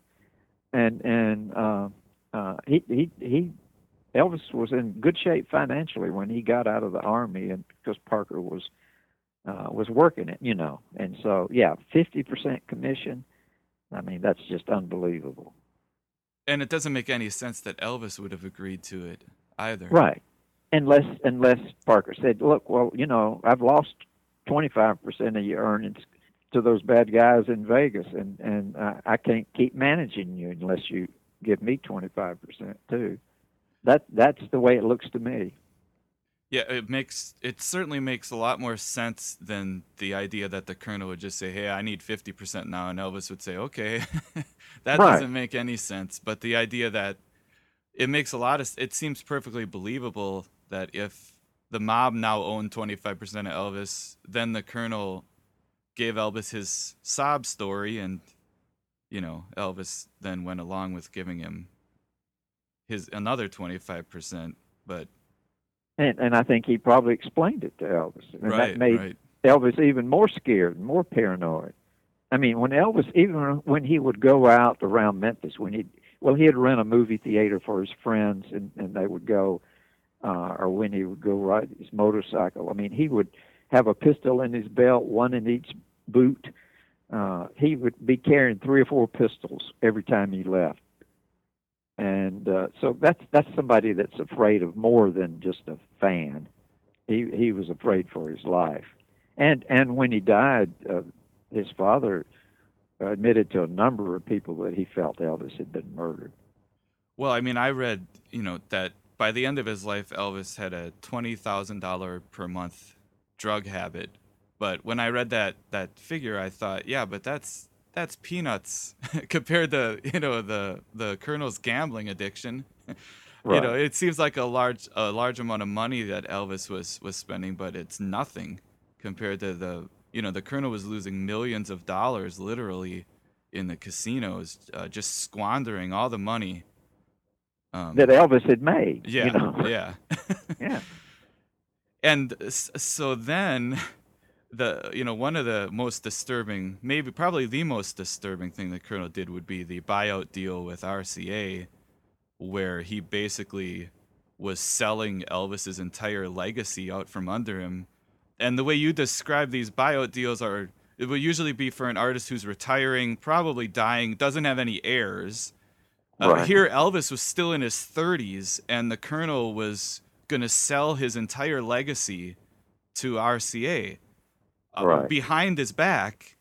Speaker 8: And and uh, uh, he he he... Elvis was in good shape financially when he got out of the Army, and because Parker was uh, was working it, you know. And so, yeah, fifty percent commission. I mean, that's just unbelievable.
Speaker 5: And it doesn't make any sense that Elvis would have agreed to it either.
Speaker 8: Right. Unless unless Parker said, look, well, you know, I've lost twenty-five percent of your earnings to those bad guys in Vegas, and, and I, I can't keep managing you unless you give me twenty-five percent too. That that's the way it looks to me.
Speaker 5: Yeah, it makes it certainly makes a lot more sense than the idea that the colonel would just say, "Hey, I need fifty percent now," and Elvis would say, "Okay." That
Speaker 8: right.
Speaker 5: doesn't make any sense. But the idea that it makes a lot of it seems perfectly believable that if the mob now owned twenty-five percent of Elvis, then the colonel gave Elvis his sob story, and you know, Elvis then went along with giving him his another twenty-five percent, but
Speaker 8: and and I think he probably explained it to Elvis, and
Speaker 5: right,
Speaker 8: that made
Speaker 5: right.
Speaker 8: Elvis even more scared, and more paranoid. I mean, when Elvis, even when he would go out around Memphis, when he well, he'd rent a movie theater for his friends, and and they would go, uh, or when he would go ride his motorcycle. I mean, he would have a pistol in his belt, one in each boot. Uh, he would be carrying three or four pistols every time he left. And uh, so that's that's somebody that's afraid of more than just a fan. He he was afraid for his life, and and when he died, uh, his father admitted to a number of people that he felt Elvis had been murdered.
Speaker 5: Well, I mean, I read you know that by the end of his life, Elvis had a twenty thousand dollar per month drug habit. But when I read that that figure, I thought, yeah, but that's. That's peanuts compared to you know the the colonel's gambling addiction. Right. You know, it seems like a large a large amount of money that Elvis was was spending, but it's nothing compared to the you know the colonel was losing millions of dollars literally in the casinos, uh, just squandering all the money um,
Speaker 8: that Elvis had made.
Speaker 5: Yeah,
Speaker 8: you know?
Speaker 5: yeah,
Speaker 8: yeah.
Speaker 5: And so then. the you know one of the most disturbing, maybe probably the most disturbing thing that Colonel did would be the buyout deal with R C A, where he basically was selling Elvis's entire legacy out from under him. And the way you describe these buyout deals are, it would usually be for an artist who's retiring, probably dying, doesn't have any heirs. Uh,
Speaker 8: Right.
Speaker 5: Here, Elvis was still in his thirties, and the Colonel was going to sell his entire legacy to R C A uh,
Speaker 8: Right.
Speaker 5: behind his back.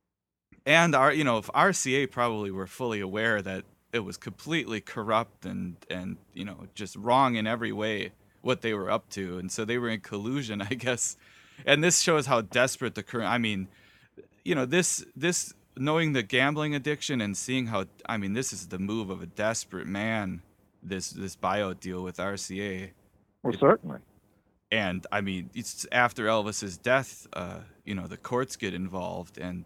Speaker 5: And our, you know, if R C A probably were fully aware that it was completely corrupt and and you know just wrong in every way what they were up to, and so they were in collusion, I guess. And this shows how desperate the current. I mean, you know, this this knowing the gambling addiction and seeing how, I mean, this is the move of a desperate man. This this buyout deal with R C A.
Speaker 8: Well, certainly.
Speaker 5: And I mean, it's after Elvis's death, uh, you know, the courts get involved, and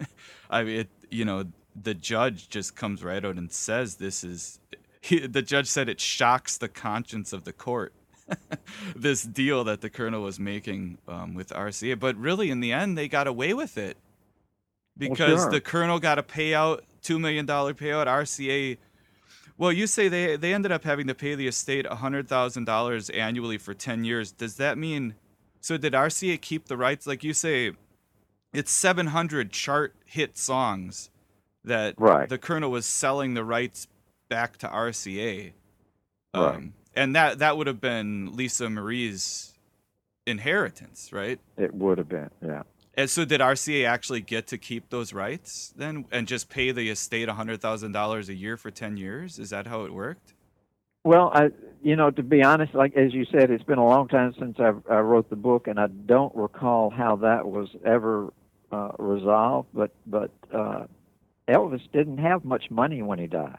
Speaker 5: I mean, it, you know, the judge just comes right out and says this is. He, the judge said it shocks the conscience of the court. This deal that the Colonel was making um, with R C A, but really in the end they got away with it because
Speaker 8: Well, sure.
Speaker 5: the Colonel got a payout, two million dollar payout. R C A. Well, you say they they ended up having to pay the estate a hundred thousand dollars annually for ten years. Does that mean? So did R C A keep the rights? Like you say, it's seven hundred chart hit songs that
Speaker 8: Right.
Speaker 5: the Colonel was selling the rights back to R C A.
Speaker 8: Right.
Speaker 5: Um, and that that would have been Lisa Marie's inheritance, right?
Speaker 8: It would have been, yeah.
Speaker 5: And so did R C A actually get to keep those rights then and just pay the estate one hundred thousand dollars a year for ten years? Is that how it worked?
Speaker 8: Well, I, you know, to be honest, like as you said, it's been a long time since I, I wrote the book, and I don't recall how that was ever uh, resolved. But but uh, Elvis didn't have much money when he died,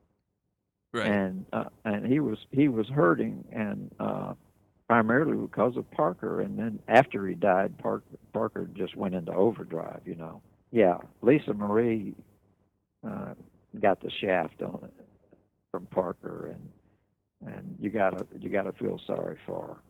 Speaker 5: Right.
Speaker 8: and uh, and he was he was hurting, and uh, primarily because of Parker. And then after he died, Parker Parker just went into overdrive. You know, yeah, Lisa Marie uh, got the shaft on it from Parker, and. And you gotta you gotta feel sorry for her.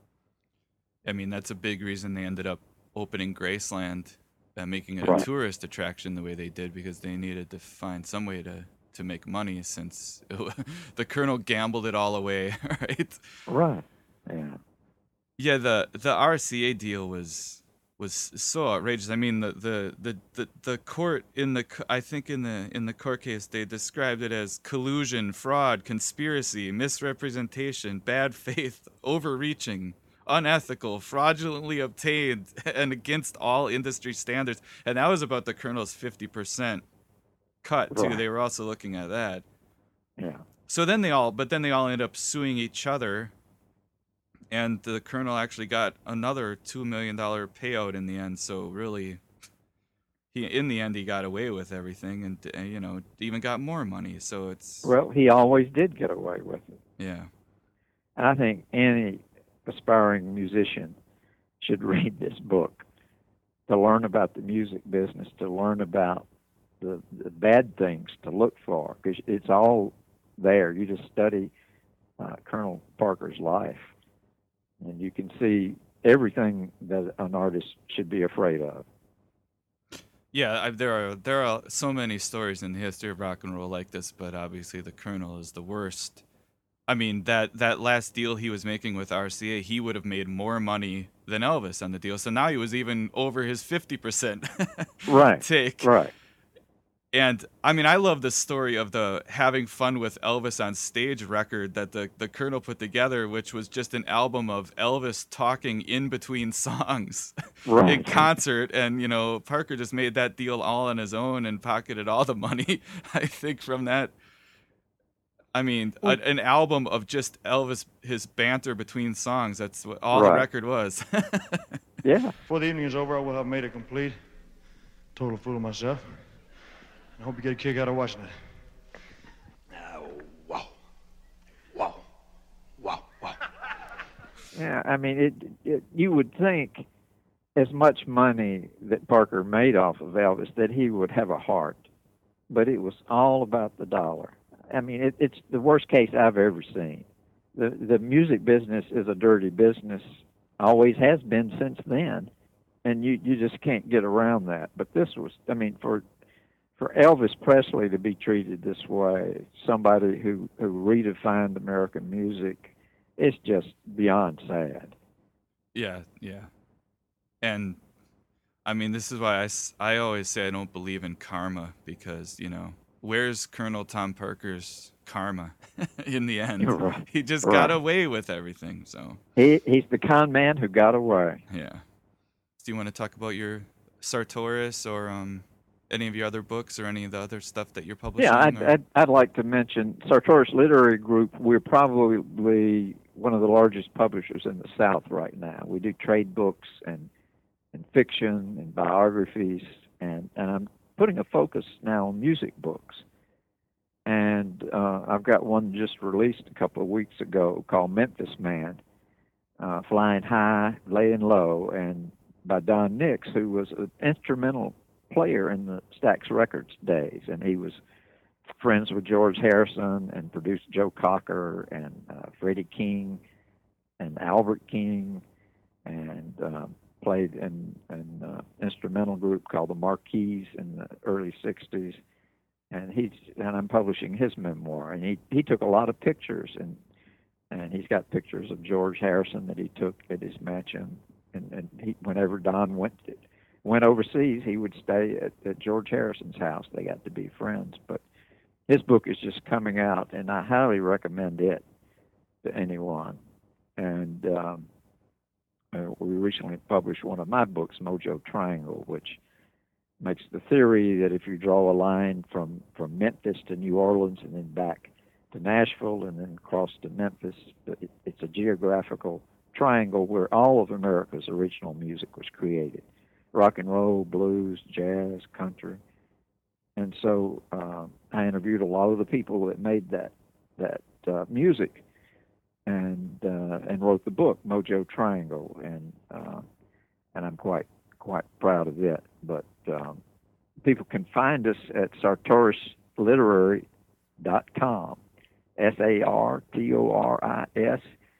Speaker 5: I mean, that's a big reason they ended up opening Graceland and making it
Speaker 8: Right.
Speaker 5: a tourist attraction the way they did, because they needed to find some way to, to make money since it, wa- the Colonel gambled it all away, right?
Speaker 8: Right. Yeah.
Speaker 5: Yeah, the the R C A deal was was so outrageous. I mean, the the the the, the court in the c- I think in the in the court case they described it as collusion, fraud, conspiracy, misrepresentation, bad faith, overreaching, unethical, fraudulently obtained, and against all industry standards. And that was about the Colonel's fifty percent cut too.
Speaker 8: Right.
Speaker 5: They were also looking at that.
Speaker 8: Yeah.
Speaker 5: So then they all, but then they all ended up suing each other, and the Colonel actually got another two million dollar payout in the end. So really, he in the end he got away with everything, and uh, you know even got more money. So it's
Speaker 8: Well, he always did get away with it.
Speaker 5: yeah,
Speaker 8: And I think any aspiring musician should read this book to learn about the music business, to learn about the, the bad things to look for, because it's all there. You just study uh, Colonel Parker's life, and you can see everything that an artist should be afraid of.
Speaker 5: yeah. I, there are there are so many stories in the history of rock and roll like this, but obviously the Colonel is the worst. I mean, that, that last deal he was making with R C A, he would have made more money than Elvis on the deal. So now he was even over his fifty percent
Speaker 8: Right.
Speaker 5: take.
Speaker 8: Right.
Speaker 5: And I mean, I love the story of the having fun with Elvis on stage record that the, the Colonel put together, which was just an album of Elvis talking in between songs in
Speaker 8: Right.
Speaker 5: concert. And, you know, Parker just made that deal all on his own and pocketed all the money, I think, from that. I mean, a, an album of just Elvis, his banter between songs. That's what all the
Speaker 8: Right.
Speaker 5: record was.
Speaker 8: Yeah.
Speaker 12: Before the evening is over, I will have made it complete. Total fool of myself. I hope you get a kick out of watching it.
Speaker 13: Wow. Wow. Wow. Wow.
Speaker 8: Yeah, I mean, it, it. You would think, as much money that Parker made off of Elvis, that he would have a heart, but it was all about the dollar. I mean, it, it's the worst case I've ever seen. The the music business is a dirty business, always has been since then, and you you just can't get around that. But this was, I mean, for for Elvis Presley to be treated this way, somebody who who redefined American music, it's just beyond sad.
Speaker 5: Yeah, yeah. And I mean, this is why I, s- I always say I don't believe in karma, because, you know, where's Colonel Tom Parker's karma in the end?
Speaker 8: Right.
Speaker 5: He just
Speaker 8: Right.
Speaker 5: got away with everything. So,
Speaker 8: He he's the con man who got away.
Speaker 5: yeah. Do you want to talk about your Sartoris or um, any of your other books or any of the other stuff that you're publishing?
Speaker 8: Yeah, I'd,
Speaker 5: or-
Speaker 8: I'd, I'd like to mention Sartoris Literary Group. We're probably one of the largest publishers in the South right now. We do trade books and, and fiction and biographies, and, and I'm putting a focus now on music books. And uh, I've got one just released a couple of weeks ago called Memphis Man, uh, Flying High, Laying Low, and by Don Nix, who was an instrumental player in the Stax Records days, and he was friends with George Harrison and produced Joe Cocker and uh, Freddie King and Albert King, and uh, played in an uh, instrumental group called the Marquis in the early sixties. And he's and I'm publishing his memoir, and he he took a lot of pictures, and and he's got pictures of George Harrison that he took at his mansion, and and he, whenever Don went went overseas, he would stay at, at George Harrison's house. They got to be friends. But his book is just coming out, and I highly recommend it to anyone. And um, uh, we recently published one of my books, Mojo Triangle, which makes the theory that if you draw a line from, from Memphis to New Orleans and then back to Nashville and then across to Memphis, it, it's a geographical triangle where all of America's original music was created. Rock and roll, blues, jazz, country. And so uh, I interviewed a lot of the people that made that that uh, music and uh, and wrote the book, Mojo Triangle, and uh, and I'm quite quite proud of it. But um, people can find us at sartoris literary dot com, S A R T O R I S,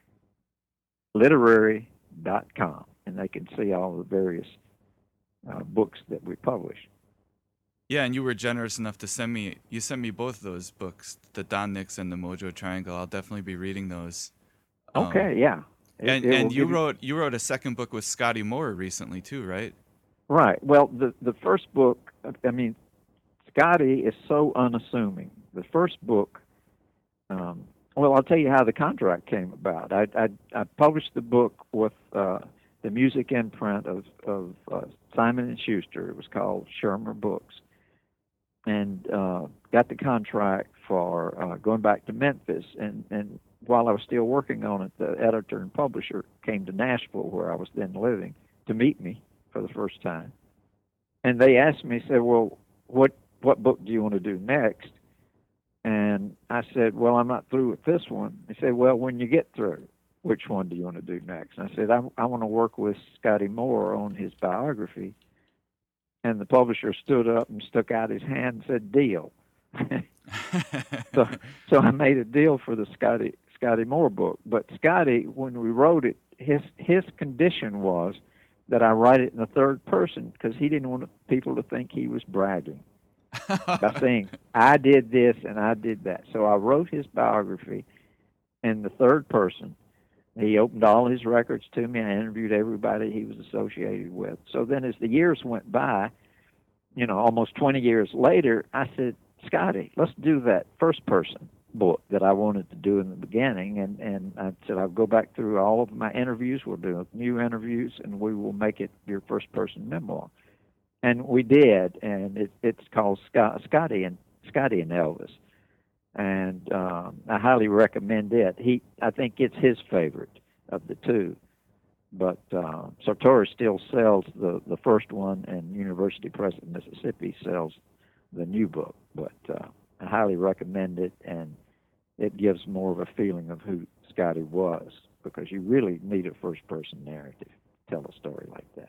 Speaker 8: literary dot com, and they can see all the various uh, books that we publish.
Speaker 5: Yeah, and you were generous enough to send me, you sent me both those books, the Don Nix and the Mojo Triangle. I'll definitely be reading those. Um,
Speaker 8: Okay, yeah. It-
Speaker 5: and
Speaker 8: it
Speaker 5: and
Speaker 8: will
Speaker 5: you
Speaker 8: give you-
Speaker 5: wrote you wrote a second book with Scotty Moore recently too, right?
Speaker 8: Right. Well, the the first book, I mean, Scotty is so unassuming. The first book, um, well, I'll tell you how the contract came about. I I, I published the book with uh, the music imprint of of uh, Simon and Schuster. It was called Shermer Books, and uh, got the contract for uh, going back to Memphis. And and while I was still working on it, the editor and publisher came to Nashville, where I was then living, to meet me for the first time. And they asked me, said, well, what what book do you want to do next? And I said, well, I'm not through with this one. They said, well, when you get through, which one do you want to do next? And I said, I, I want to work with Scotty Moore on his biography. And the publisher stood up and stuck out his hand and said, deal. so so I made a deal for the Scotty Scotty Moore book. But Scotty, when we wrote it, his his condition was that I write it in the third person, because he didn't want people to think he was bragging by saying, I did this and I did that. So I wrote his biography in the third person. He opened all his records to me. I interviewed everybody he was associated with. So then as the years went by, you know, almost twenty years later, I said, Scotty, let's do that first person book that I wanted to do in the beginning. And, and I said, I'll go back through all of my interviews. We'll do new interviews, and we will make it your first person memoir. And we did, and it, it's called Scott, Scotty and Scotty and Elvis. And um, I highly recommend it. He, I think it's his favorite of the two. But uh, Sartoris still sells the, the first one, and University Press of Mississippi sells the new book. But uh, I highly recommend it, and it gives more of a feeling of who Scotty was, because you really need a first-person narrative to tell a story like that.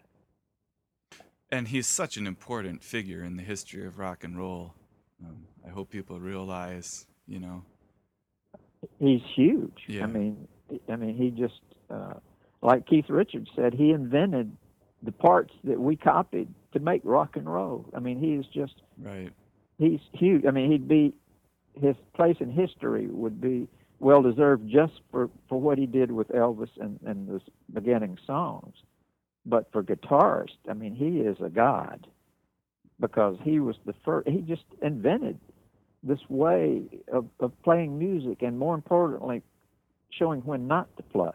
Speaker 5: And he's such an important figure in the history of rock and roll. Um, I hope people realize, you know.
Speaker 8: He's huge.
Speaker 5: Yeah.
Speaker 8: I mean, I mean, he just, uh, like Keith Richards said, he invented the parts that we copied to make rock and roll. I mean, he is just
Speaker 5: right.
Speaker 8: He's huge. I mean, he'd be his place in history would be well deserved just for, for what he did with Elvis and, and the beginning songs. But for guitarists, I mean, he is a god because he was the first. He just invented this way of, of playing music, and more importantly, showing when not to play,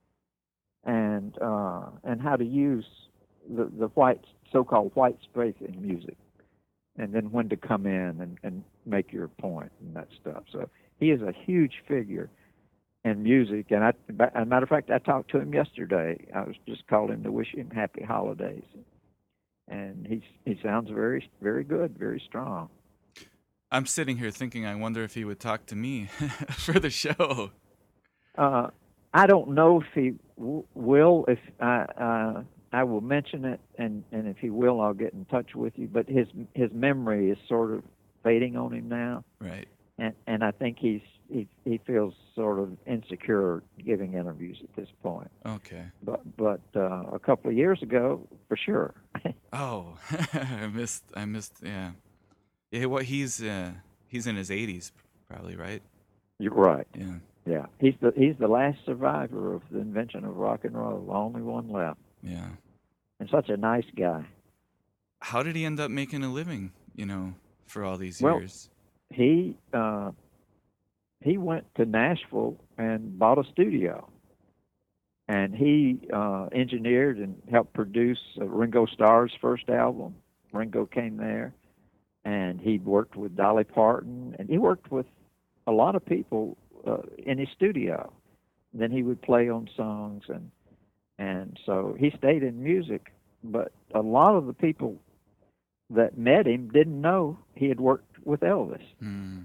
Speaker 8: and uh, and how to use the the white so-called white space in music, and then when to come in and, and make your point and that stuff. So he is a huge figure in music, and I, as a matter of fact, I talked to him yesterday. I was just called him to wish him happy holidays, and he he sounds very very good, very strong.
Speaker 5: I'm sitting here thinking, I wonder if he would talk to me for the show.
Speaker 8: Uh, I don't know if he w- will. If I uh, I will mention it, and, and if he will, I'll get in touch with you. But his his memory is sort of fading on him now,
Speaker 5: right?
Speaker 8: And and I think he's he he feels sort of insecure giving interviews at this point.
Speaker 5: Okay.
Speaker 8: But but uh, a couple of years ago, for sure.
Speaker 5: Oh, I missed. I missed. Yeah. Yeah. What he's uh, he's in his eighties, probably, right?
Speaker 8: You're right.
Speaker 5: Yeah.
Speaker 8: Yeah. He's the he's the last survivor of the invention of rock and roll. The only one left.
Speaker 5: Yeah.
Speaker 8: And such a nice guy.
Speaker 5: How did he end up making a living? You know, for all these
Speaker 8: well,
Speaker 5: years.
Speaker 8: He uh, he went to Nashville and bought a studio, and he uh, engineered and helped produce uh, Ringo Starr's first album. Ringo came there, and he worked with Dolly Parton, and he worked with a lot of people uh, in his studio. Then he would play on songs, and and so he stayed in music. But a lot of the people that met him didn't know he had worked with Elvis.
Speaker 5: Mm.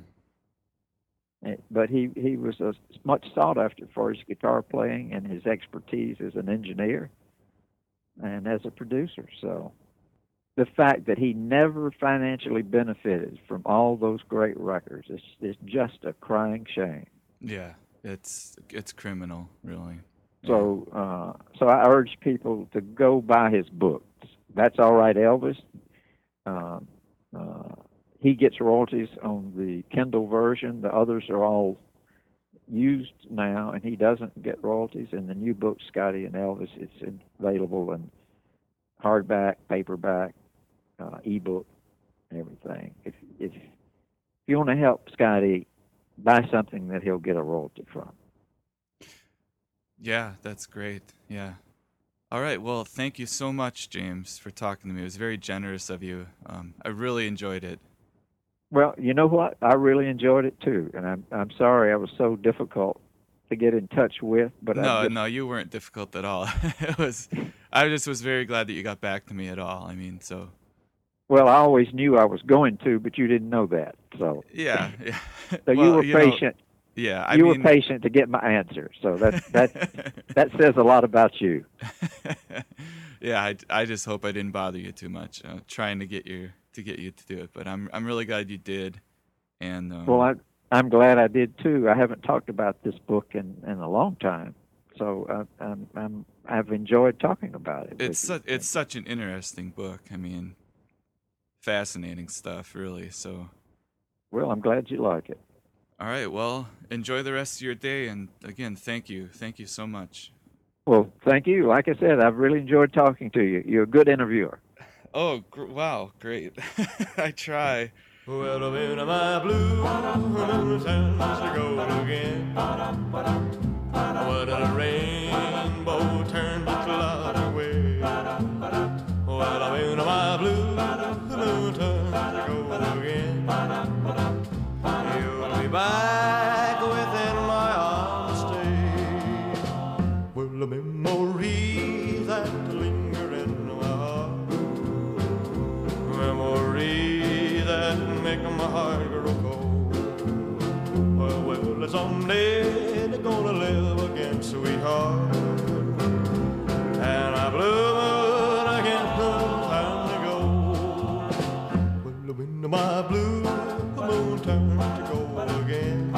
Speaker 8: But he, he was a, much sought after for his guitar playing and his expertise as an engineer and as a producer. So the fact that he never financially benefited from all those great records is, is just a crying shame.
Speaker 5: Yeah, it's it's criminal, really.
Speaker 8: So uh, so I urge people to go buy his books. That's All Right, Elvis. Uh, uh, he gets royalties on the Kindle version. The others are all used now, and he doesn't get royalties. In the new book, Scotty and Elvis, it's available in hardback, paperback, uh, ebook, everything. If, if if you want to help Scotty, buy something that he'll get a royalty from.
Speaker 5: Yeah, that's great. Yeah. All right. Well, thank you so much, James, for talking to me. It was very generous of you. Um, I really enjoyed it.
Speaker 8: Well, you know what? I really enjoyed it too, and I'm I'm sorry I was so difficult to get in touch with. But
Speaker 5: no,
Speaker 8: just...
Speaker 5: no, you weren't difficult at all. It was. I just was very glad that you got back to me at all. I mean, so.
Speaker 8: Well, I always knew I was going to, but you didn't know that, so.
Speaker 5: Yeah. yeah.
Speaker 8: So
Speaker 5: well,
Speaker 8: you were
Speaker 5: you
Speaker 8: patient.
Speaker 5: Know, yeah, I
Speaker 8: you
Speaker 5: mean,
Speaker 8: were patient to get my answer, so that that that says a lot about you.
Speaker 5: Yeah, I, I just hope I didn't bother you too much, uh, trying to get you to get you to do it. But I'm I'm really glad you did. And um,
Speaker 8: well, I I'm glad I did too. I haven't talked about this book in, in a long time, so I, I'm I'm I've enjoyed talking about it.
Speaker 5: It's su- it's such an interesting book. I mean, fascinating stuff, really. So.
Speaker 8: Well, I'm glad you like it.
Speaker 5: All right. Well, enjoy the rest of your day, and again, thank you, thank you so much.
Speaker 8: Well, thank you. Like I said, I've really enjoyed talking to you. You're a good interviewer.
Speaker 5: Oh, gr- wow, great. I try.
Speaker 2: Well, I'm in my blue moon turns to gold again. When a rainbow turns to cloud away. Well, I'm in my blue moon turns to gold again. You'll be back within my arms stay. Well, the memories that linger in my heart, memories that make my heart grow cold. Well, well, someday they're gonna live again, sweetheart. And I blue moon again, time to go. Well, when my blue moon turns to gold again.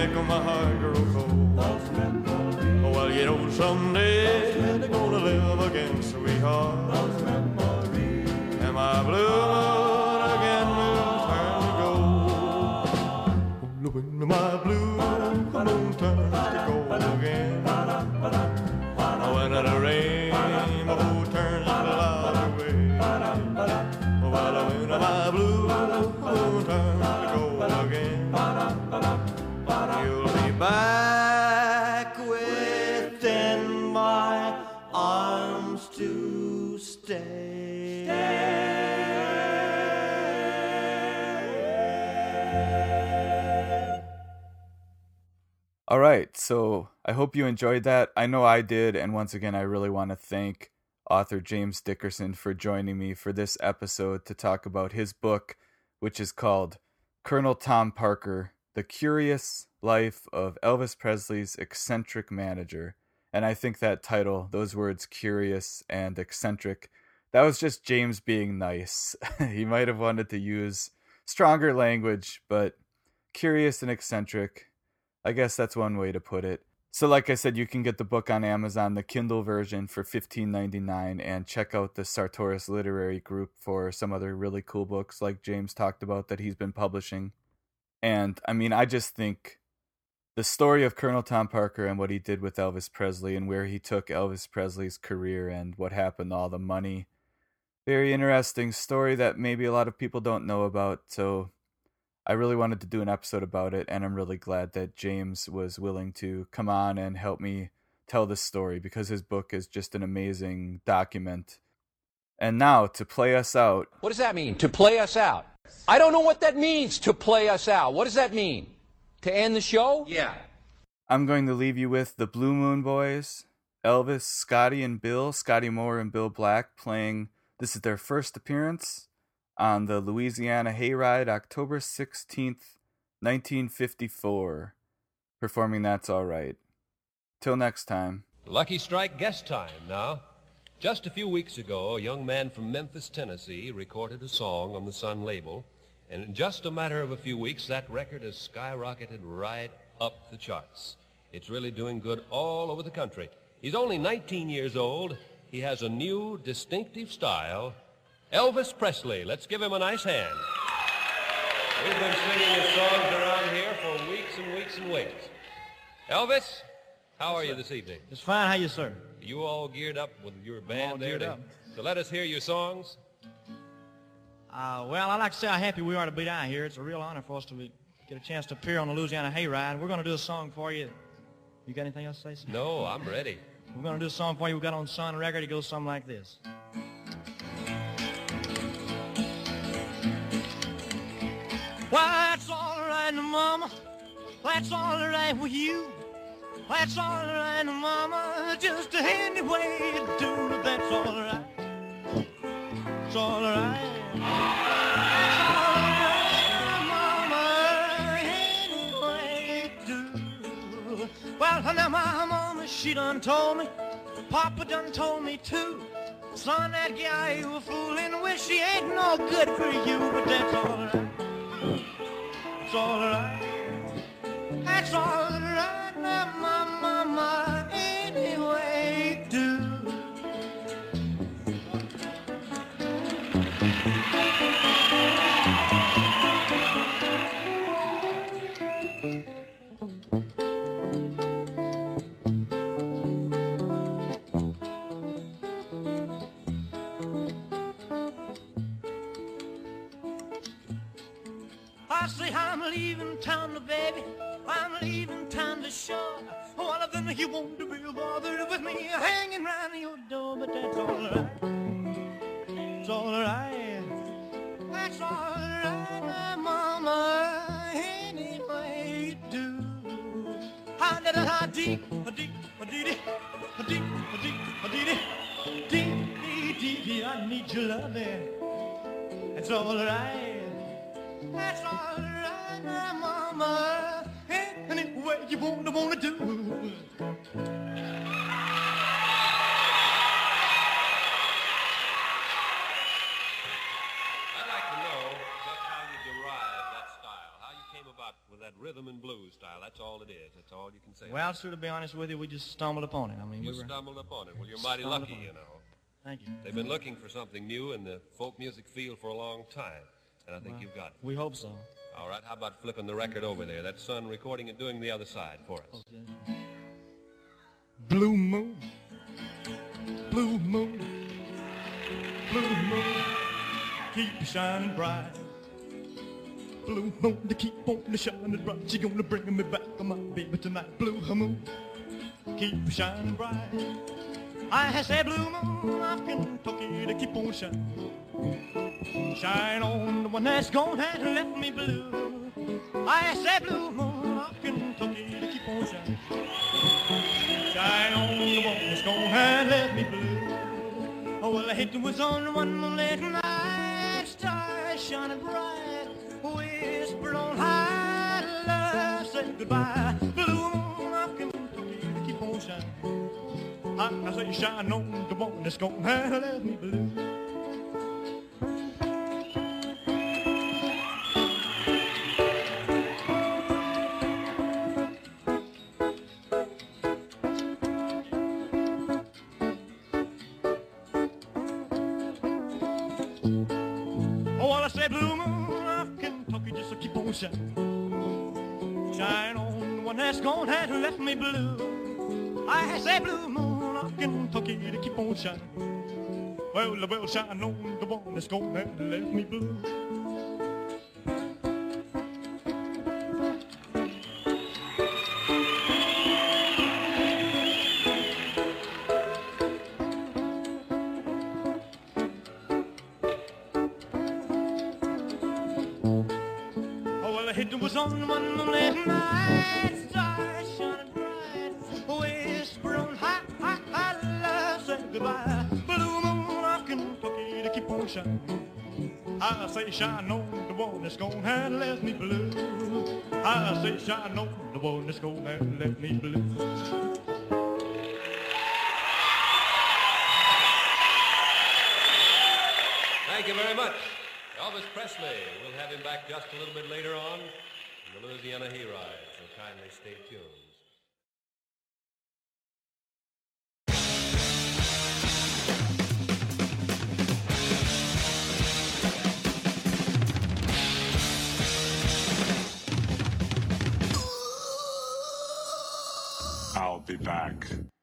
Speaker 14: make my heart grow cold. Well, you know someday they're gonna live again, sweetheart. And my blue moon again will turn to gold. When my blue moon turns to gold again, when the rainbow turns the cloud away, well, when my blue moon turns to gold again, you'll be back within my arms to stay.
Speaker 5: All right, so I hope you enjoyed that. I know I did, and once again, I really want to thank author James Dickerson for joining me for this episode to talk about his book, which is called Colonel Tom Parker, The Curious Life of Elvis Presley's Eccentric Manager. And I think that title, those words curious and eccentric, that was just James being nice. He might have wanted to use stronger language, but curious and eccentric, I guess that's one way to put it. So like I said, you can get the book on Amazon, the Kindle version, for fifteen ninety-nine, and check out the Sartoris Literary Group for some other really cool books like James talked about that he's been publishing. And I mean, I just think the story of Colonel Tom Parker and what he did with Elvis Presley and where he took Elvis Presley's career and what happened to all the money, very interesting story that maybe a lot of people don't know about. So I really wanted to do an episode about it, and I'm really glad that James was willing to come on and help me tell this story, because his book is just an amazing document. And now, to play us out...
Speaker 15: What does that mean, to play us out? I don't know what that means, to play us out. What does that mean? To end the show? Yeah.
Speaker 5: I'm going to leave you with the Blue Moon Boys, Elvis, Scotty, and Bill, Scotty Moore and Bill Black, playing... This is their first appearance on the Louisiana Hayride, October sixteenth, nineteen fifty-four, performing That's All Right. Till next time.
Speaker 16: Lucky Strike guest time now. Just a few weeks ago, a young man from Memphis, Tennessee, recorded a song on the Sun label, and in just a matter of a few weeks, that record has skyrocketed right up the charts. It's really doing good all over the country. He's only nineteen years old. He has a new, distinctive style. Elvis Presley. Let's give him a nice hand. We've been singing his songs around here for weeks and weeks and weeks. Elvis, how are you this evening?
Speaker 17: Just fine. How you, sir?
Speaker 16: You all geared up with your band
Speaker 17: all
Speaker 16: there?
Speaker 17: geared
Speaker 16: To,
Speaker 17: up.
Speaker 16: so let us hear your songs.
Speaker 17: Uh, well, I'd like to say how happy we are to be down here. It's a real honor for us to be, get a chance to appear on the Louisiana Hayride. We're going to do a song for you. You got anything else to say, sir?
Speaker 16: No, I'm ready.
Speaker 17: We're going to do a song for you we got on Sun record. It goes something like this. Well, that's all right, Mama. That's all right with you. That's all right, Mama. Just any way you do. That's all right. It's all right. That's all right, Mama. Any way you do. Well, now my mama, she done told me. Papa done told me too. Son, that guy you a fooling with, she ain't no good for you. But that's all right. It's all right. That's all right, now, my mama, anyway, do. I say I'm leaving town, baby. I'm leaving town to shore. One of them you won't be bothered with me hanging round your door, but that's all right. It's all right. That's all right, Mama. Anyway, do. I did a dee, a dee, a dee, a dee, a dee, a dee, dee, dee, dee, dee. I need your loving. It's all right. That's all right, Mama. Anyway, you wanna wanna do.
Speaker 16: I'd like to know just how you derived that style, how you came about out with that rhythm and blues style. That's all it is. That's all you can say.
Speaker 18: Well, sir, to be honest with you, we just stumbled upon it. I mean,
Speaker 16: You
Speaker 18: we were...
Speaker 16: stumbled upon it. Well, you're mighty
Speaker 18: Stumbled
Speaker 16: lucky,
Speaker 18: upon it.
Speaker 16: you know.
Speaker 18: Thank you.
Speaker 16: They've been looking for something new in the folk music field for a long time, and I think
Speaker 18: Well,
Speaker 16: you've got it.
Speaker 18: We hope so.
Speaker 16: All right, how about flipping the record over there? That's Son recording and doing the other side for us.
Speaker 18: Okay. Blue moon, blue moon, blue moon, keep shining bright. Blue moon, to keep on shining bright. She gonna bring me back to my baby tonight. Blue moon, keep shining bright. I said blue moon of Kentucky to keep on shining. Shine on the one that's gone and left me blue. I said blue moon of Kentucky to keep on shining. Shine on the one that's gone and left me blue. Oh, well, I hit was on one moonlit night. Stars shining bright. Whisper on high, love, say goodbye. Blue moon of Kentucky to keep on shining. I say shine on the one that's gone and left me blue. Oh, well, I say blue moon of Kentucky just to keep on shining. Shine on the one that's gone and left me blue. I say blue moon of Kentucky to keep on shining. Well, I will shine on the one that's gone and left me blue. Oh, well, the hit was on one moonlit night. Stars shining bright. Whisper on high, high, high, love, say goodbye. Blue moon of Kentucky to keep on shining. I say shine on the one that's gone and left me blue. I say shine on the one that's gone and left me blue.
Speaker 16: Thank you very much. Elvis Presley. We'll have him back just a little bit later on in the Louisiana Hayride, so kindly stay tuned.
Speaker 19: I'll be back.